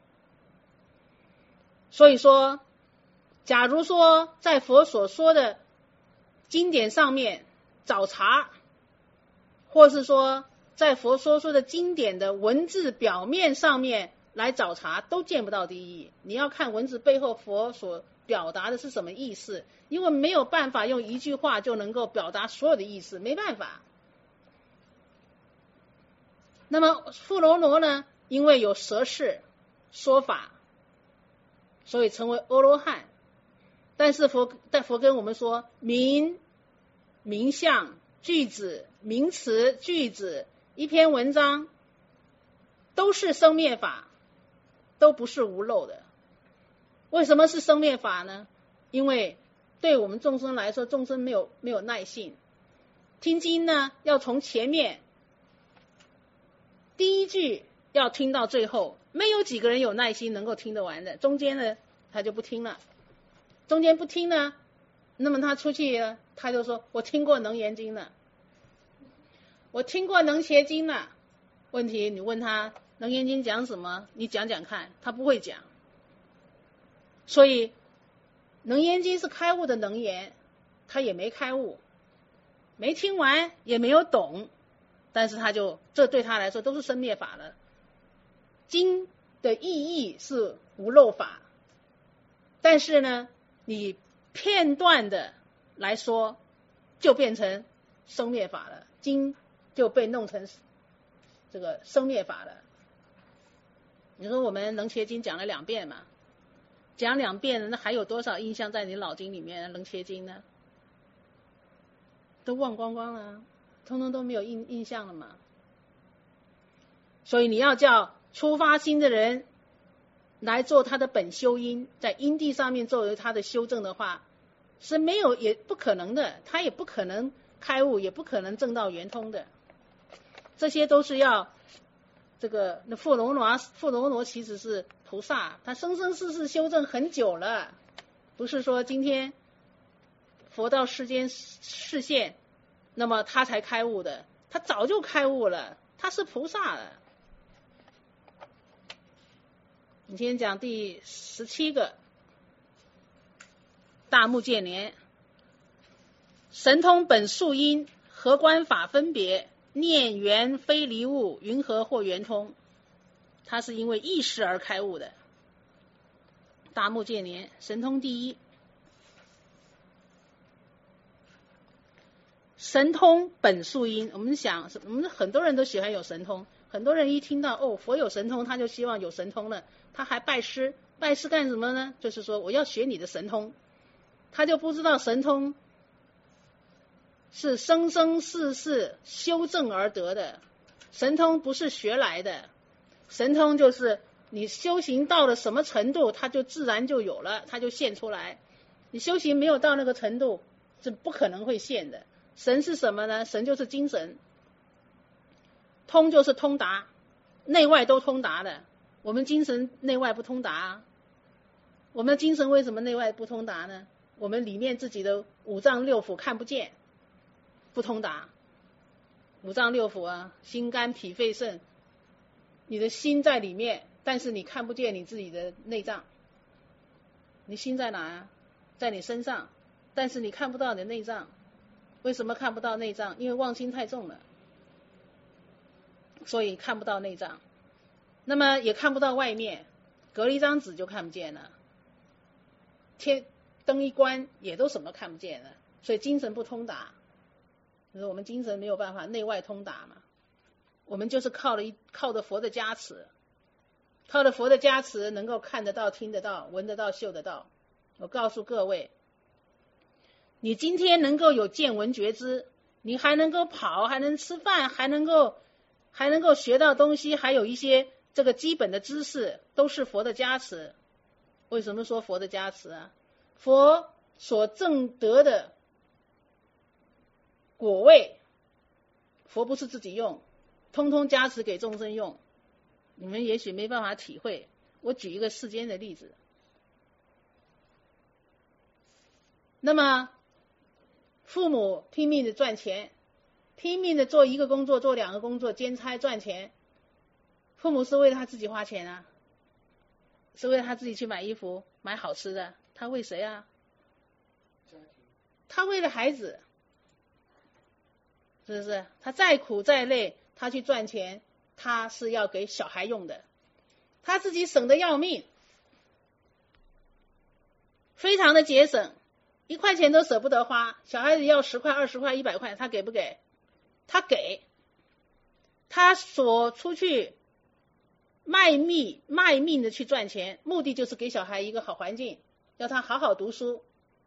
所以说，假如说在佛所说的经典上面找茬，或是说在佛所说的经典的文字表面上面来找茬，都见不到第一。你要看文字背后佛所表达的是什么意思，因为没有办法用一句话就能够表达所有的意思，没办法。那么富罗罗呢，因为有舌识说法，所以成为阿罗汉。 但是佛但佛跟我们说，名名相句子名词句子一篇文章都是生灭法，都不是无漏的。为什么是生灭法呢？因为对我们众生来说，众生没有没有耐性，听经呢要从前面第一句要听到最后，没有几个人有耐心能够听得完的，中间呢他就不听了，中间不听呢，那么他出去呢他就说我听过能言经了，我听过能邪经了。问题你问他能言经讲什么，你讲讲看，他不会讲。所以能言经是开悟的能言，他也没开悟，没听完也没有懂，但是他就这对他来说都是生灭法了。经的意义是无漏法，但是呢你片段的来说就变成生灭法了，经就被弄成这个生灭法了。你说我们能邪经讲了两遍嘛，讲两遍，那还有多少印象在你脑筋里面？能邪经呢都忘光光了，通通都没有印印象了嘛。所以你要叫出发心的人来做他的本修因，在因地上面作为他的修正的话，是没有也不可能的，他也不可能开悟，也不可能证到圆通的。这些都是要这个那富罗罗富罗罗其实是菩萨，他生生世世修正很久了，不是说今天佛到世间示现那么他才开悟的，他早就开悟了，他是菩萨了。你今天讲第十七个大目犍连，神通本素因，何观法分别，念缘非离物，云何或圆通？他是因为意识而开悟的。大目犍连神通第一，神通本素因。我们想，我们很多人都喜欢有神通，很多人一听到哦佛有神通，他就希望有神通了，他还拜师，拜师干什么呢？就是说我要学你的神通，他就不知道神通是生生世世修正而得的，神通不是学来的，神通就是你修行到了什么程度，它就自然就有了，它就现出来。你修行没有到那个程度，是不可能会现的。神是什么呢？神就是精神，通就是通达，内外都通达的。我们精神内外不通达，我们精神为什么内外不通达呢？我们里面自己的五脏六腑看不见，不通达。五脏六腑啊，心肝脾肺肾，你的心在里面，但是你看不见你自己的内脏。你心在哪啊？在你身上，但是你看不到你的内脏。为什么看不到内脏？因为妄心太重了，所以看不到内脏。那么也看不到外面，隔了一张纸就看不见了，天灯一关也都什么看不见了，所以精神不通达。就是我们精神没有办法内外通达嘛，我们就是靠了一靠着佛的加持，靠着佛的加持能够看得到、听得到、闻得到、嗅得到。我告诉各位，你今天能够有见闻觉知，你还能够跑，还能吃饭，还能够还能够学到东西，还有一些这个基本的知识，都是佛的加持。为什么说佛的加持啊？佛所证得的果位，佛不是自己用，通通加持给众生用。你们也许没办法体会，我举一个世间的例子。那么父母拼命的赚钱，拼命的做一个工作，做两个工作，兼差赚钱。父母是为了他自己花钱啊，是为了他自己去买衣服、买好吃的。他为谁啊？他为了孩子，是不是？他再苦再累，他去赚钱，他是要给小孩用的。他自己省得要命，非常的节省，一块钱都舍不得花。小孩子要十块、二十块、一百块，他给不给？他给。他所出去卖命卖命的去赚钱，目的就是给小孩一个好环境，要他好好读书。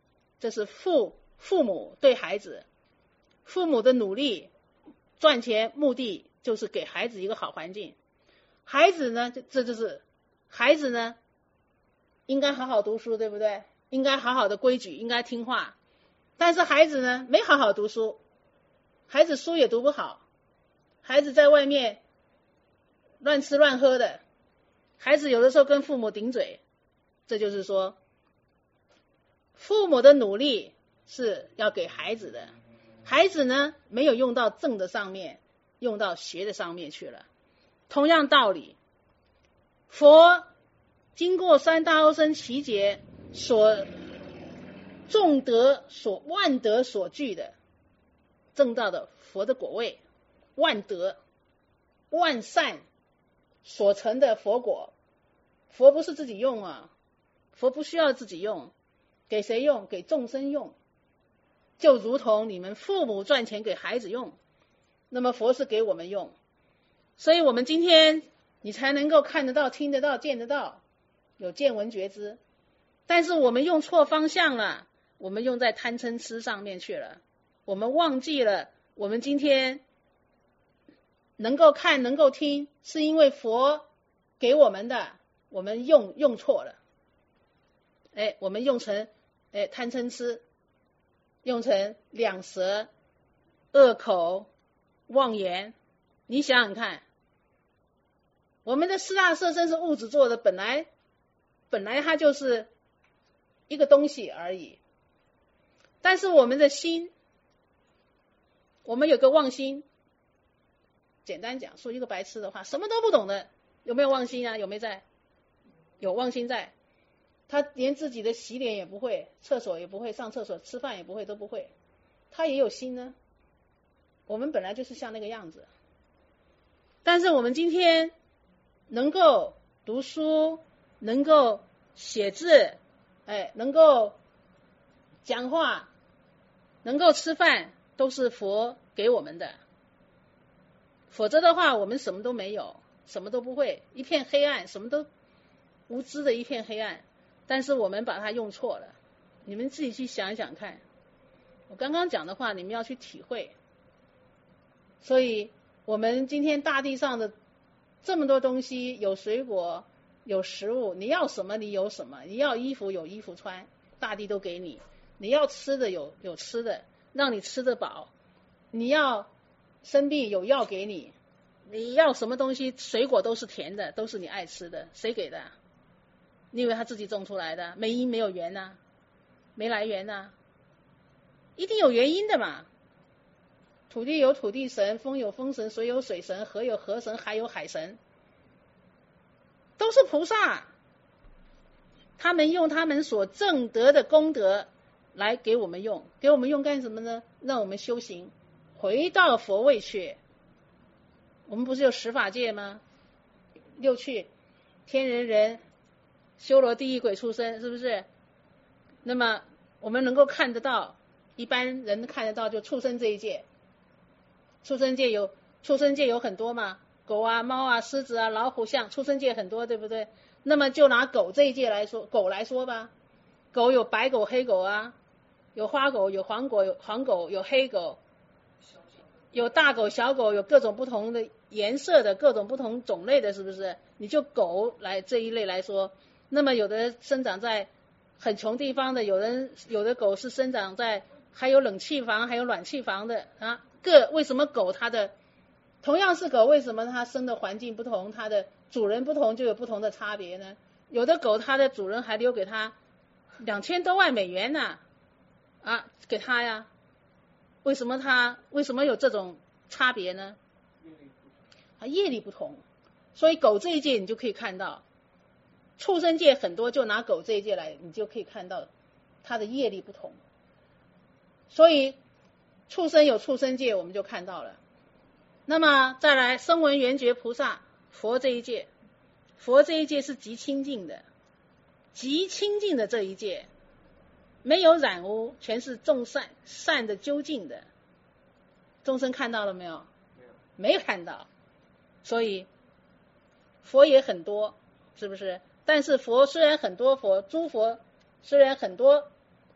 这是父父母对孩子，父母的努力赚钱目的就是给孩子一个好环境。孩子呢，这就是孩子呢，应该好好读书，对不对？应该好好的规矩，应该听话。但是孩子呢，没好好读书，孩子书也读不好，孩子在外面乱吃乱喝的，孩子有的时候跟父母顶嘴。这就是说，父母的努力是要给孩子的，孩子呢没有用到正的上面，用到邪的上面去了。同样道理，佛经过三大阿僧祇劫所众德所万德所具的证到的佛的果位，万德万善所成的佛果，佛不是自己用啊，佛不需要自己用，给谁用？给众生用。就如同你们父母赚钱给孩子用，那么佛是给我们用。所以我们今天你才能够看得到、听得到、见得到，有见闻觉知。但是我们用错方向了，我们用在贪嗔痴上面去了，我们忘记了我们今天能够看能够听是因为佛给我们的，我们用用错了。哎，我们用成哎贪嗔痴，用成两舌恶口妄言。你想想看，我们的四大色身是物质做的，本来本来它就是一个东西而已。但是我们的心，我们有个妄心，简单讲说一个白痴的话，什么都不懂的，有没有妄心啊？有没有在？有妄心在。他连自己的洗脸也不会，厕所也不会，上厕所吃饭也不会，都不会，他也有心呢。我们本来就是像那个样子，但是我们今天能够读书，能够写字，哎，能够讲话，能够吃饭，都是佛给我们的。否则的话，我们什么都没有，什么都不会，一片黑暗，什么都无知的一片黑暗。但是我们把它用错了，你们自己去想一想看。我刚刚讲的话，你们要去体会。所以我们今天大地上的这么多东西，有水果，有食物，你要什么你有什么，你要衣服有衣服穿，大地都给你。你要吃的有有吃的，让你吃得饱。你要生病有药给你，你要什么东西，水果都是甜的，都是你爱吃的，谁给的？你以为他自己种出来的？没因没有缘啊，没来源啊，一定有原因的嘛。土地有土地神，风有风神，水有水神，河有河神，海有海神，都是菩萨。他们用他们所证得的功德来给我们用，给我们用干什么呢？让我们修行，回到佛位去。我们不是有十法界吗？六趣、天人人、修罗地狱鬼畜生，是不是？那么我们能够看得到，一般人看得到就畜生这一界。畜生界有畜生界有很多嘛，狗啊、猫啊、狮子啊、老虎、象，畜生界很多，对不对？那么就拿狗这一界来说，狗来说吧，狗有白狗、黑狗啊，有花狗、有黄狗、有黄狗、有黑狗，有大狗、小狗，有各种不同的颜色的，各种不同种类的，是不是？你就狗来这一类来说，那么有的生长在很穷地方的，有人有的狗是生长在还有冷气房还有暖气房的啊。各为什么狗它的同样是狗，为什么它生的环境不同，它的主人不同就有不同的差别呢？有的狗它的主人还留给它两千多万美元呢，啊，给它呀，为什么它为什么有这种差别呢？啊，业力不同。所以狗这一界你就可以看到，畜生界很多，就拿狗这一界来，你就可以看到它的业力不同。所以畜生有畜生界，我们就看到了。那么再来声闻缘觉菩萨，佛这一界，佛这一界是极清净的，极清净的这一界，没有染污，全是众善善的究竟的。众生看到了没有？没有看到。所以佛也很多，是不是？但是佛虽然很多佛，诸佛虽然很多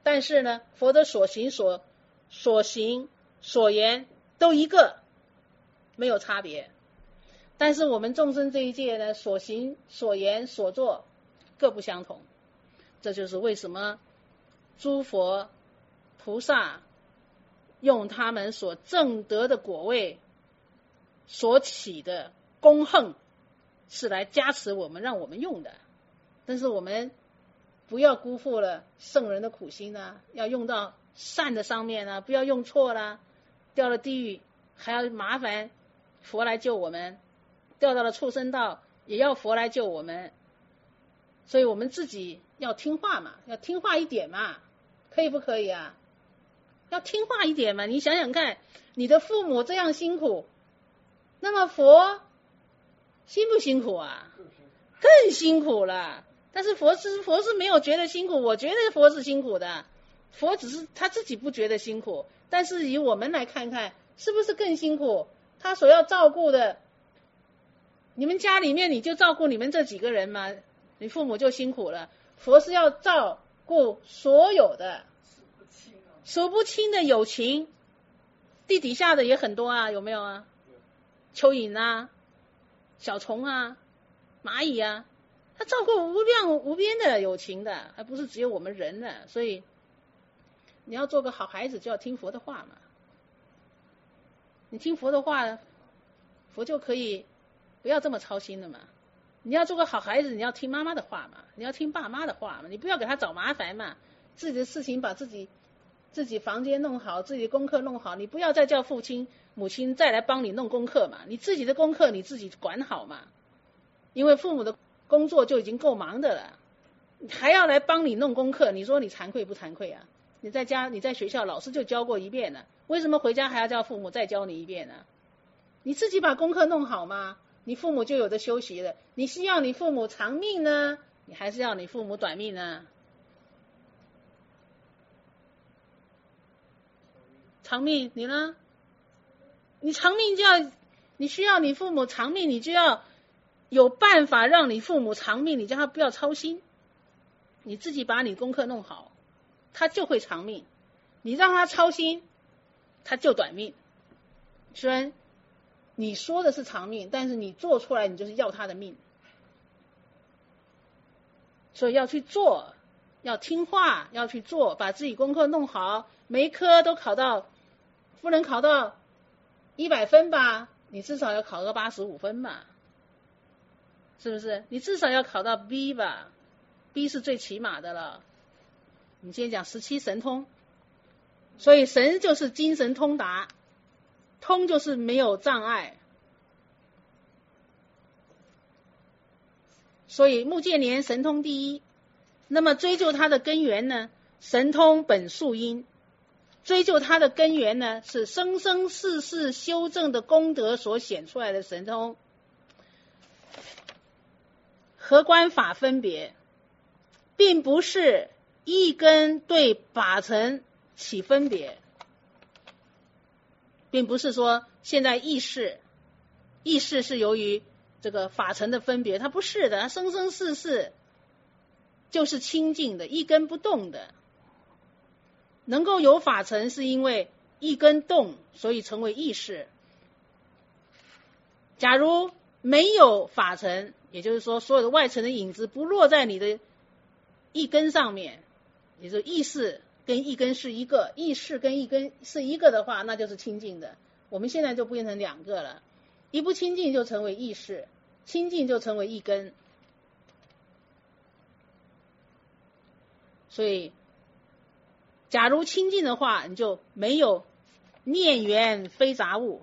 但是呢，佛的所行所所行所言都一个，没有差别。但是我们众生这一界呢，所行所言所做各不相同。这就是为什么诸佛菩萨用他们所证得的果位所起的功行是来加持我们，让我们用的。但是我们不要辜负了圣人的苦心啊，要用到善的上面啊，不要用错了，掉了地狱还要麻烦佛来救我们，掉到了畜生道也要佛来救我们。所以我们自己要听话嘛，要听话一点嘛，可以不可以啊？要听话一点嘛。你想想看，你的父母这样辛苦，那么佛辛不辛苦啊？更辛苦了。但是佛是佛是没有觉得辛苦，我觉得佛是辛苦的，佛只是他自己不觉得辛苦，但是以我们来看看，是不是更辛苦？他所要照顾的，你们家里面你就照顾你们这几个人嘛，你父母就辛苦了。佛是要照顾所有的，数不清的有情，地底下的也很多啊，有没有啊？蚯蚓啊，小虫啊，蚂蚁啊，他照顾无量无边的有情的，还不是只有我们人呢。所以你要做个好孩子，就要听佛的话嘛。你听佛的话，佛就可以不要这么操心了嘛。你要做个好孩子，你要听妈妈的话嘛，你要听爸妈的话嘛，你不要给他找麻烦嘛。自己的事情把自己自己房间弄好，自己的功课弄好，你不要再叫父亲母亲再来帮你弄功课嘛，你自己的功课你自己管好嘛。因为父母的工作就已经够忙的了，还要来帮你弄功课，你说你惭愧不惭愧啊？你在家你在学校老师就教过一遍了，为什么回家还要叫父母再教你一遍呢？你自己把功课弄好吗？你父母就有的休息了。你是要你父母长命呢，你还是要你父母短命呢？长命，你呢？你长命就要，你需要你父母长命，你就要有办法让你父母长命，你叫他不要操心，你自己把你功课弄好，他就会长命。你让他操心，他就短命。虽然你说的是长命，但是你做出来你就是要他的命。所以要去做，要听话，要去做，把自己功课弄好，每一科都考到，不能考到一百分吧，你至少要考个八十五分吧，是不是？你至少要考到 B 吧， B 是最起码的了。你今天讲十七神通，所以神就是精神通达，通就是没有障碍。所以目犍连神通第一，那么追究它的根源呢，神通本素因，追究它的根源呢，是生生世世修正的功德所显出来的神通。合观法分别，并不是一根对法尘起分别，并不是说现在意识意识是由于这个法尘的分别，它不是的，它生生世世就是清净的，一根不动的。能够有法尘是因为一根动，所以成为意识。假如没有法尘，也就是说所有的外尘的影子不落在你的一根上面，也就是意识跟一根是一个，意识跟一根是一个的话，那就是清净的。我们现在就变成两个了，一不清净就成为意识，清净就成为一根。所以假如清净的话，你就没有念缘非杂物，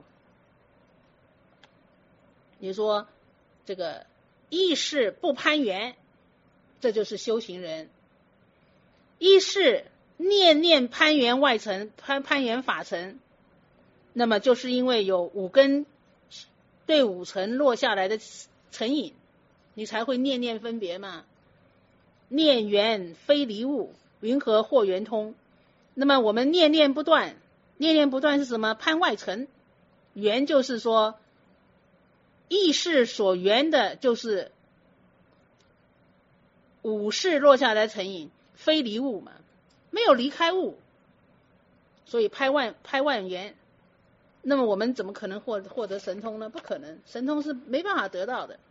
也说这个意识不攀缘，这就是修行人。意识念念攀缘外尘，攀攀缘法尘，那么就是因为有五根对五尘落下来的尘影，你才会念念分别嘛。念缘非离物，云何获圆通？那么我们念念不断，念念不断是什么？攀外尘。缘就是说意识所缘的就是五识落下来的尘影，非离物嘛。 没有离开物，所以拍万拍万缘。那么我们怎么可能获获得神通呢？不可能，神通是没办法得到的。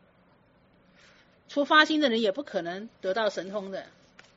出发心的人也不可能得到神通的。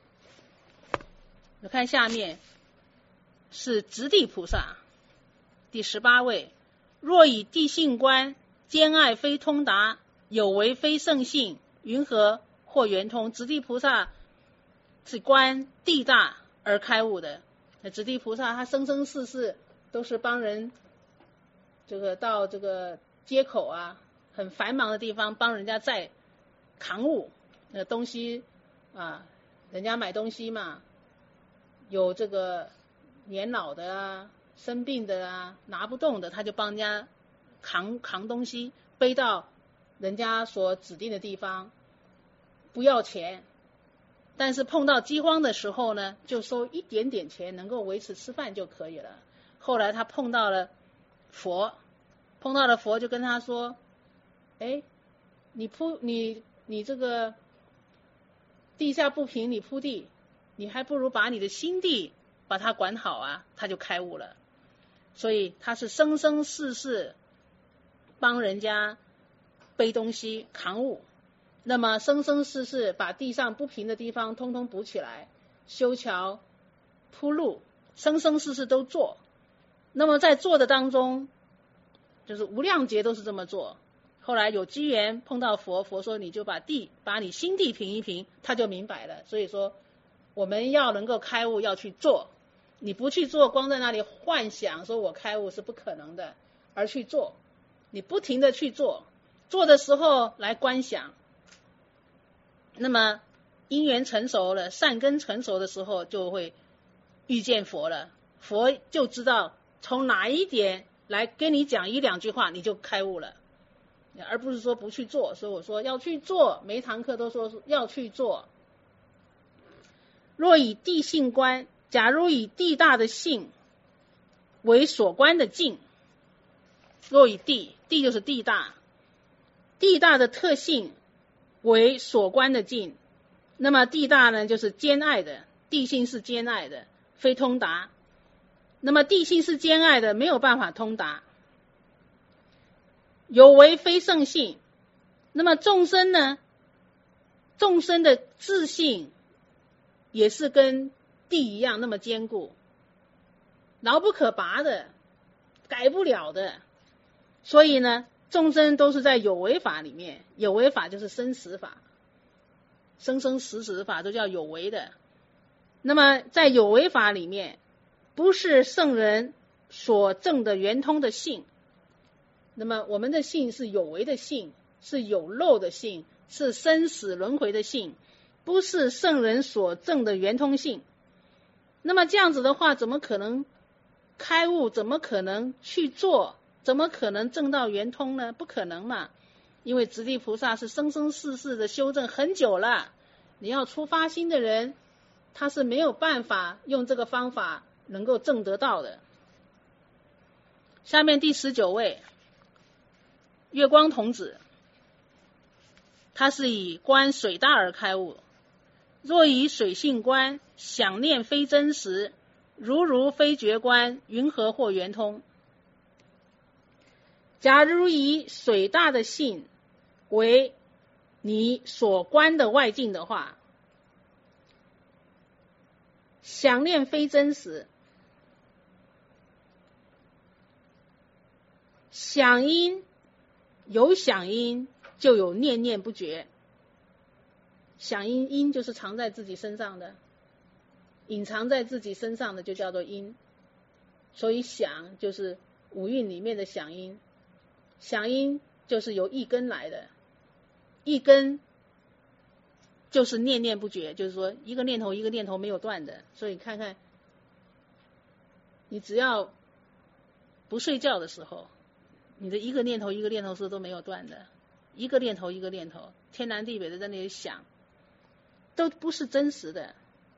你看下面是直地菩萨第十八位，若以地性观，兼爱非通达，有为非圣性，云何或圆通？直地菩萨是观地大而开悟的。那直地菩萨他生生世世都是帮人这个到这个街口啊很繁忙的地方帮人家载扛物，那个东西啊，人家买东西嘛，有这个年老的啊，生病的啊，拿不动的，他就帮人家扛扛东西，背到人家所指定的地方，不要钱。但是碰到饥荒的时候呢，就收一点点钱，能够维持吃饭就可以了。后来他碰到了佛，碰到了佛就跟他说：“哎，你铺你你这个地下不平，你铺地，你还不如把你的心地把它管好啊。”他就开悟了。所以他是生生世世帮人家背东西扛物。那么生生世世把地上不平的地方通通补起来，修桥铺路，生生世世都做。那么在做的当中，就是无量劫都是这么做。后来有机缘碰到佛，佛说你就把地把你心地平一平，他就明白了。所以说我们要能够开悟要去做，你不去做，光在那里幻想说我开悟是不可能的，而去做，你不停的去做，做的时候来观想。那么因缘成熟了，善根成熟的时候，就会遇见佛了。佛就知道从哪一点来跟你讲一两句话，你就开悟了，而不是说不去做。所以我说要去做，每一堂课都说要去做。若以地性观，假如以地大的性为所观的境，若以地，地就是地大，地大的特性为所观的境，那么地大呢就是兼爱的，地性是兼爱的，非通达。那么地性是兼爱的，没有办法通达。有为非圣性，那么众生呢，众生的自性也是跟地一样那么坚固，牢不可拔的，改不了的。所以呢众生都是在有为法里面，有为法就是生死法，生生死死法都叫有为的。那么在有为法里面，不是圣人所证的圆通的性，那么我们的性是有为的性，是有漏的性，是生死轮回的性，不是圣人所证的圆通性。那么这样子的话，怎么可能开悟？怎么可能去做？怎么可能证到圆通呢？不可能嘛！因为直地菩萨是生生世世的修正很久了，你要出发心的人，他是没有办法用这个方法能够证得到的。下面第十九位，月光童子，他是以观水大而开悟。若以水性观，想念非真实，如如非觉观，云何或圆通？假如以水大的性为你所观的外境的话，想念非真实，想因有想因就有念念不绝，想因因就是藏在自己身上的，隐藏在自己身上的就叫做因，所以想就是五蕴里面的想因，想因就是由一根来的，一根就是念念不绝，就是说一个念头一个念头没有断的。所以看看你只要不睡觉的时候，你的一个念头一个念头是都没有断的，一个念头一个念头天南地北的在那里想，都不是真实的，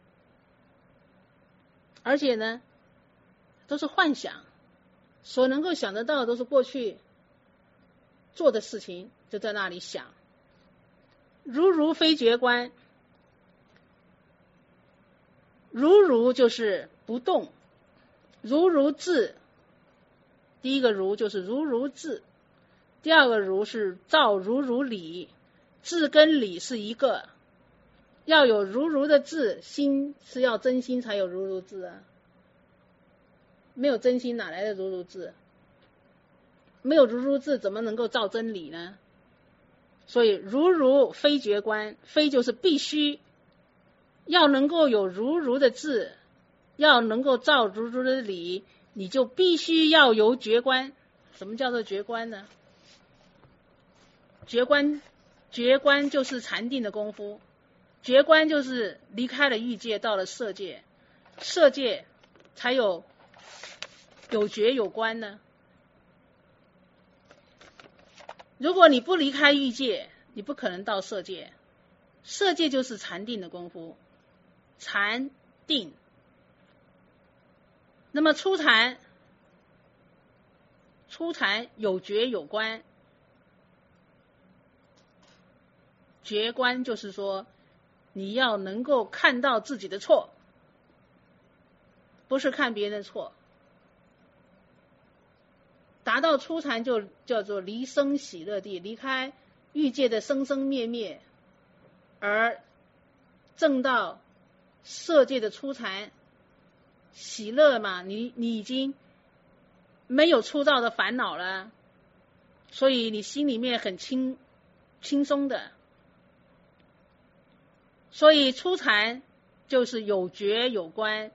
而且呢都是幻想，所能够想得到的都是过去做的事情，就在那里想。如如非觉观， 如如就是不动，如如智，第一个如就是如如智，第二个如是照如如理，智跟理是一个，要有如如的智，心是要真心才有如如智啊，没有真心哪来的如如智？没有如如智怎么能够照真理呢？所以如如非觉观，非就是必须要能够有如如的智，要能够照如如的理，你就必须要有觉观。什么叫做觉观呢？觉观觉观就是禅定的功夫，觉观就是离开了欲界到了色界，色界才有有觉有观呢。如果你不离开欲界，你不可能到色界，色界就是禅定的功夫，禅定。那么初禅，初禅有觉有观，觉观就是说你要能够看到自己的错，不是看别人的错。达到初禅就叫做离生喜乐地，离开欲界的生生灭灭，而证到色界的初禅，喜乐嘛，你你已经没有粗糙的烦恼了，所以你心里面很轻轻松的。所以初禅就是有觉有观，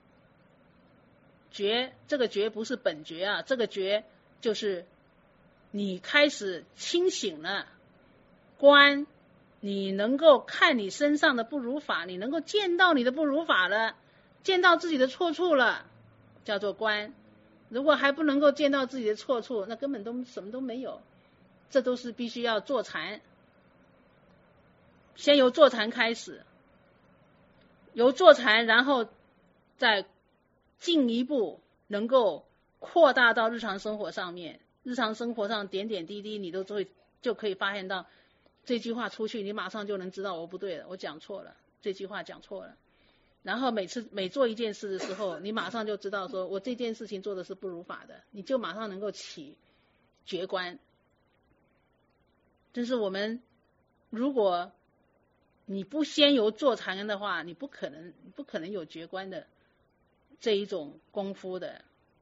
觉这个觉不是本觉啊，这个觉就是你开始清醒了，观你能够看你身上的不如法，你能够见到你的不如法了，见到自己的错处了，叫做观。如果还不能够见到自己的错处，那根本都什么都没有，这都是必须要坐禅，先由坐禅开始，由坐禅然后再进一步能够扩大到日常生活上面，日常生活上点点滴滴你都会就可以发现到这句话出去，你马上就能知道我不对了，我讲错了，这句话讲错了。然后每次每做一件事的时候，你马上就知道说我这件事情做的是不如法的，你就马上能够起觉观。这是我们如果你不先由坐禅的话，你不可能不可能有觉观的这一种功夫的。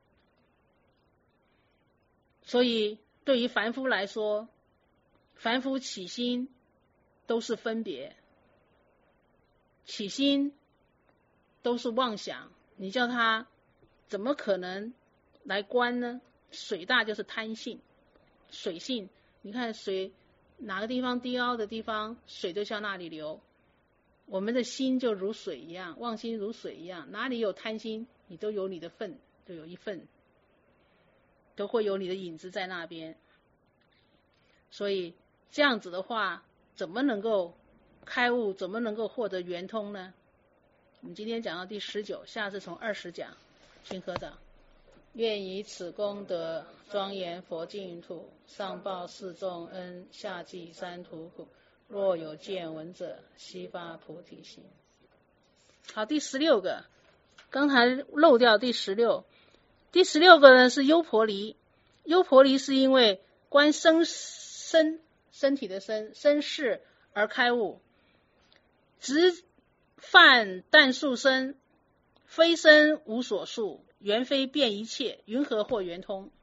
所以对于凡夫来说，凡夫起心都是分别，起心都是妄想，你叫他怎么可能来观呢？水大就是贪性，水性，你看水哪个地方低凹的地方，水就向那里流。我们的心就如水一样，妄心如水一样，哪里有贪心，你都有你的份，就有一份，都会有你的影子在那边。所以这样子的话，怎么能够开悟，怎么能够获得圆通呢？我们今天讲到第十九，下次从二十讲，请合掌。愿以此功德庄严佛净土，上报四重恩，下济三途苦。若有见闻者，悉发菩提心。好，第十六个，刚才漏掉第十六。第十六个呢是优婆离，优婆离是因为观身身身体的身身世而开悟，直犯但数身，非身无所数，缘非遍一切，云何获圆通？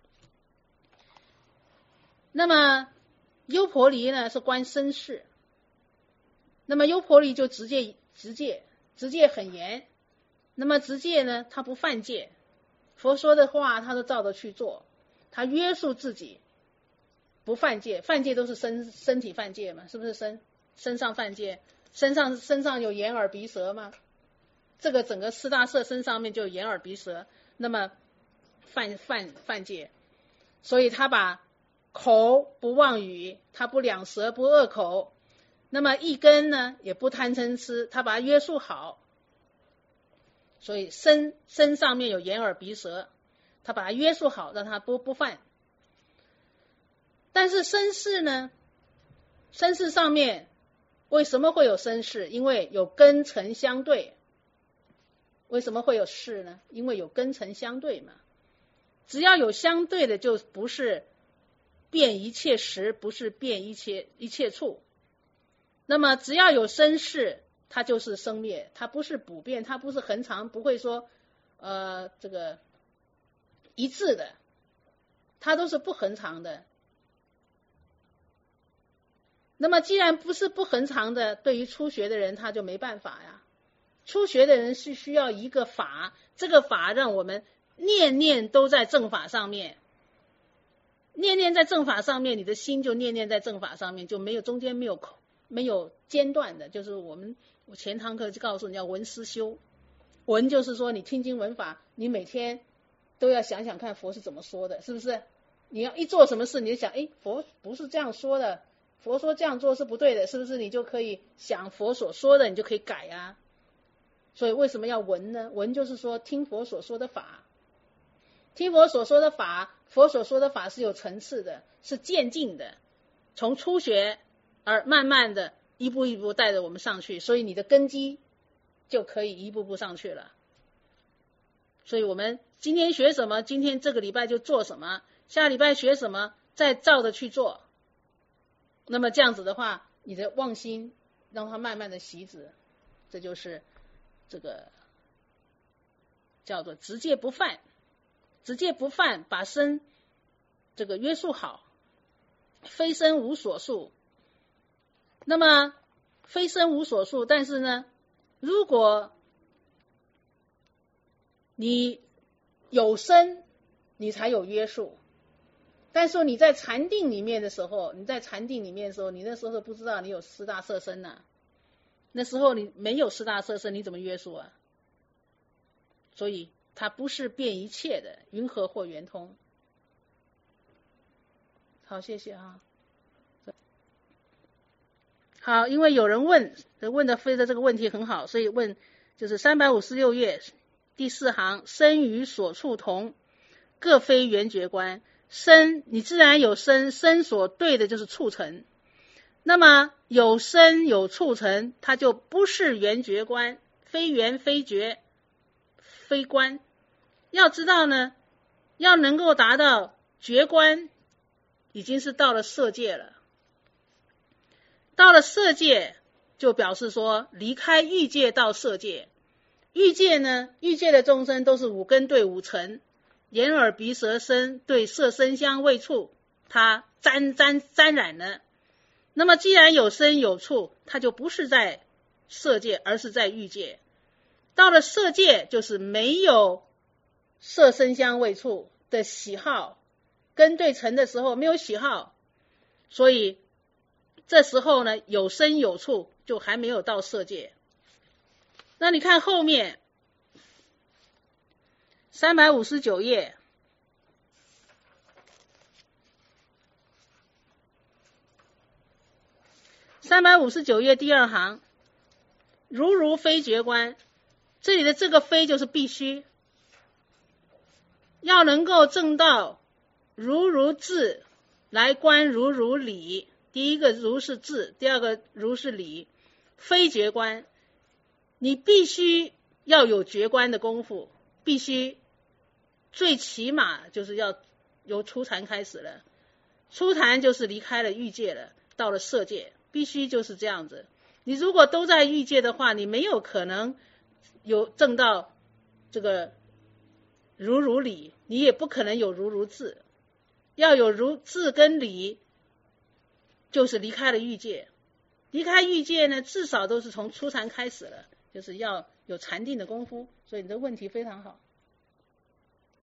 那么优婆离呢是观身世，那么优婆离就直戒直戒直戒很严，那么直戒呢他不犯戒，佛说的话他都照着去做，他约束自己不犯戒，犯戒都是身身体犯戒嘛，是不是身身上犯戒？身上身上有眼耳鼻舌吗？这个整个四大色身上面就有眼耳鼻舌，那么犯犯犯戒，所以他把口不妄语，他不两舌不恶口，那么一根呢也不贪嗔痴，他把它约束好。所以身身上面有眼耳鼻舌，他把它约束好，让他不不犯。但是身世呢，身世上面为什么会有身世？因为有根尘相对， 为什么会有事呢？因为有根尘相对嘛。只要有相对的，就不是变一切时，不是变一切一切处。那么只要有生事，它就是生灭，它不是不变，它不是恒常，不会说呃这个一致的，它都是不恒常的。那么既然不是不恒常的，对于初学的人他就没办法呀。初学的人是需要一个法，这个法让我们念念都在正法上面，念念在正法上面，你的心就念念在正法上面，就没有中间没有口没有间断的。就是我们我前堂课就告诉你要闻思修，闻就是说你听经闻法，你每天都要想想看佛是怎么说的，是不是？你要一做什么事，你就想，哎，佛不是这样说的，佛说这样做是不对的，是不是？你就可以想佛所说的，你就可以改啊。所以为什么要闻呢？闻就是说听佛所说的法，听佛所说的法，佛所说的法是有层次的，是渐进的，从初学而慢慢的一步一步带着我们上去，所以你的根基就可以一步步上去了。所以我们今天学什么，今天这个礼拜就做什么，下礼拜学什么，再照着去做。那么这样子的话，你的妄心让它慢慢的习止，这就是这个叫做直戒不犯。直戒不犯，把身这个约束好，非身无所束。那么非身无所束，但是呢，如果你有身，你才有约束。但是你在禅定里面的时候，你在禅定里面的时候，你那时候不知道你有四大色身啊，那时候你没有四大色身，你怎么约束啊？所以它不是变一切的，云和或圆通。好，谢谢啊。好，因为有人问，问的非的这个问题很好，所以问就是三百五十六页第四行，身与所处同，各非圆觉观。身，你自然有身，身所对的就是处成。那么有身有处成，它就不是圆觉观，非圆非觉非观。要知道呢，要能够达到觉观，已经是到了色界了。到了色界，就表示说离开欲界到色界。欲界呢，欲界的众生都是五根对五尘，眼耳鼻舌身对色声香味触，它沾沾沾染了。那么既然有身有处，它就不是在色界，而是在欲界。到了色界，就是没有色声香味触的喜好，根对尘的时候没有喜好，所以这时候呢，有身有处，就还没有到色界。那你看后面三百五十九页，三百五十九页第二行，如如非觉观。这里的这个非就是必须要能够证到如如智来观如如理。第一个如是智，第二个如是理，非觉观。你必须要有觉观的功夫，必须最起码就是要由初禅开始了。初禅就是离开了欲界了，到了色界，必须就是这样子。你如果都在欲界的话，你没有可能有证到这个如如理，你也不可能有如如智。要有如智跟理，就是离开了欲界。离开欲界呢，至少都是从初禅开始了，就是要有禅定的功夫。所以你的问题非常好。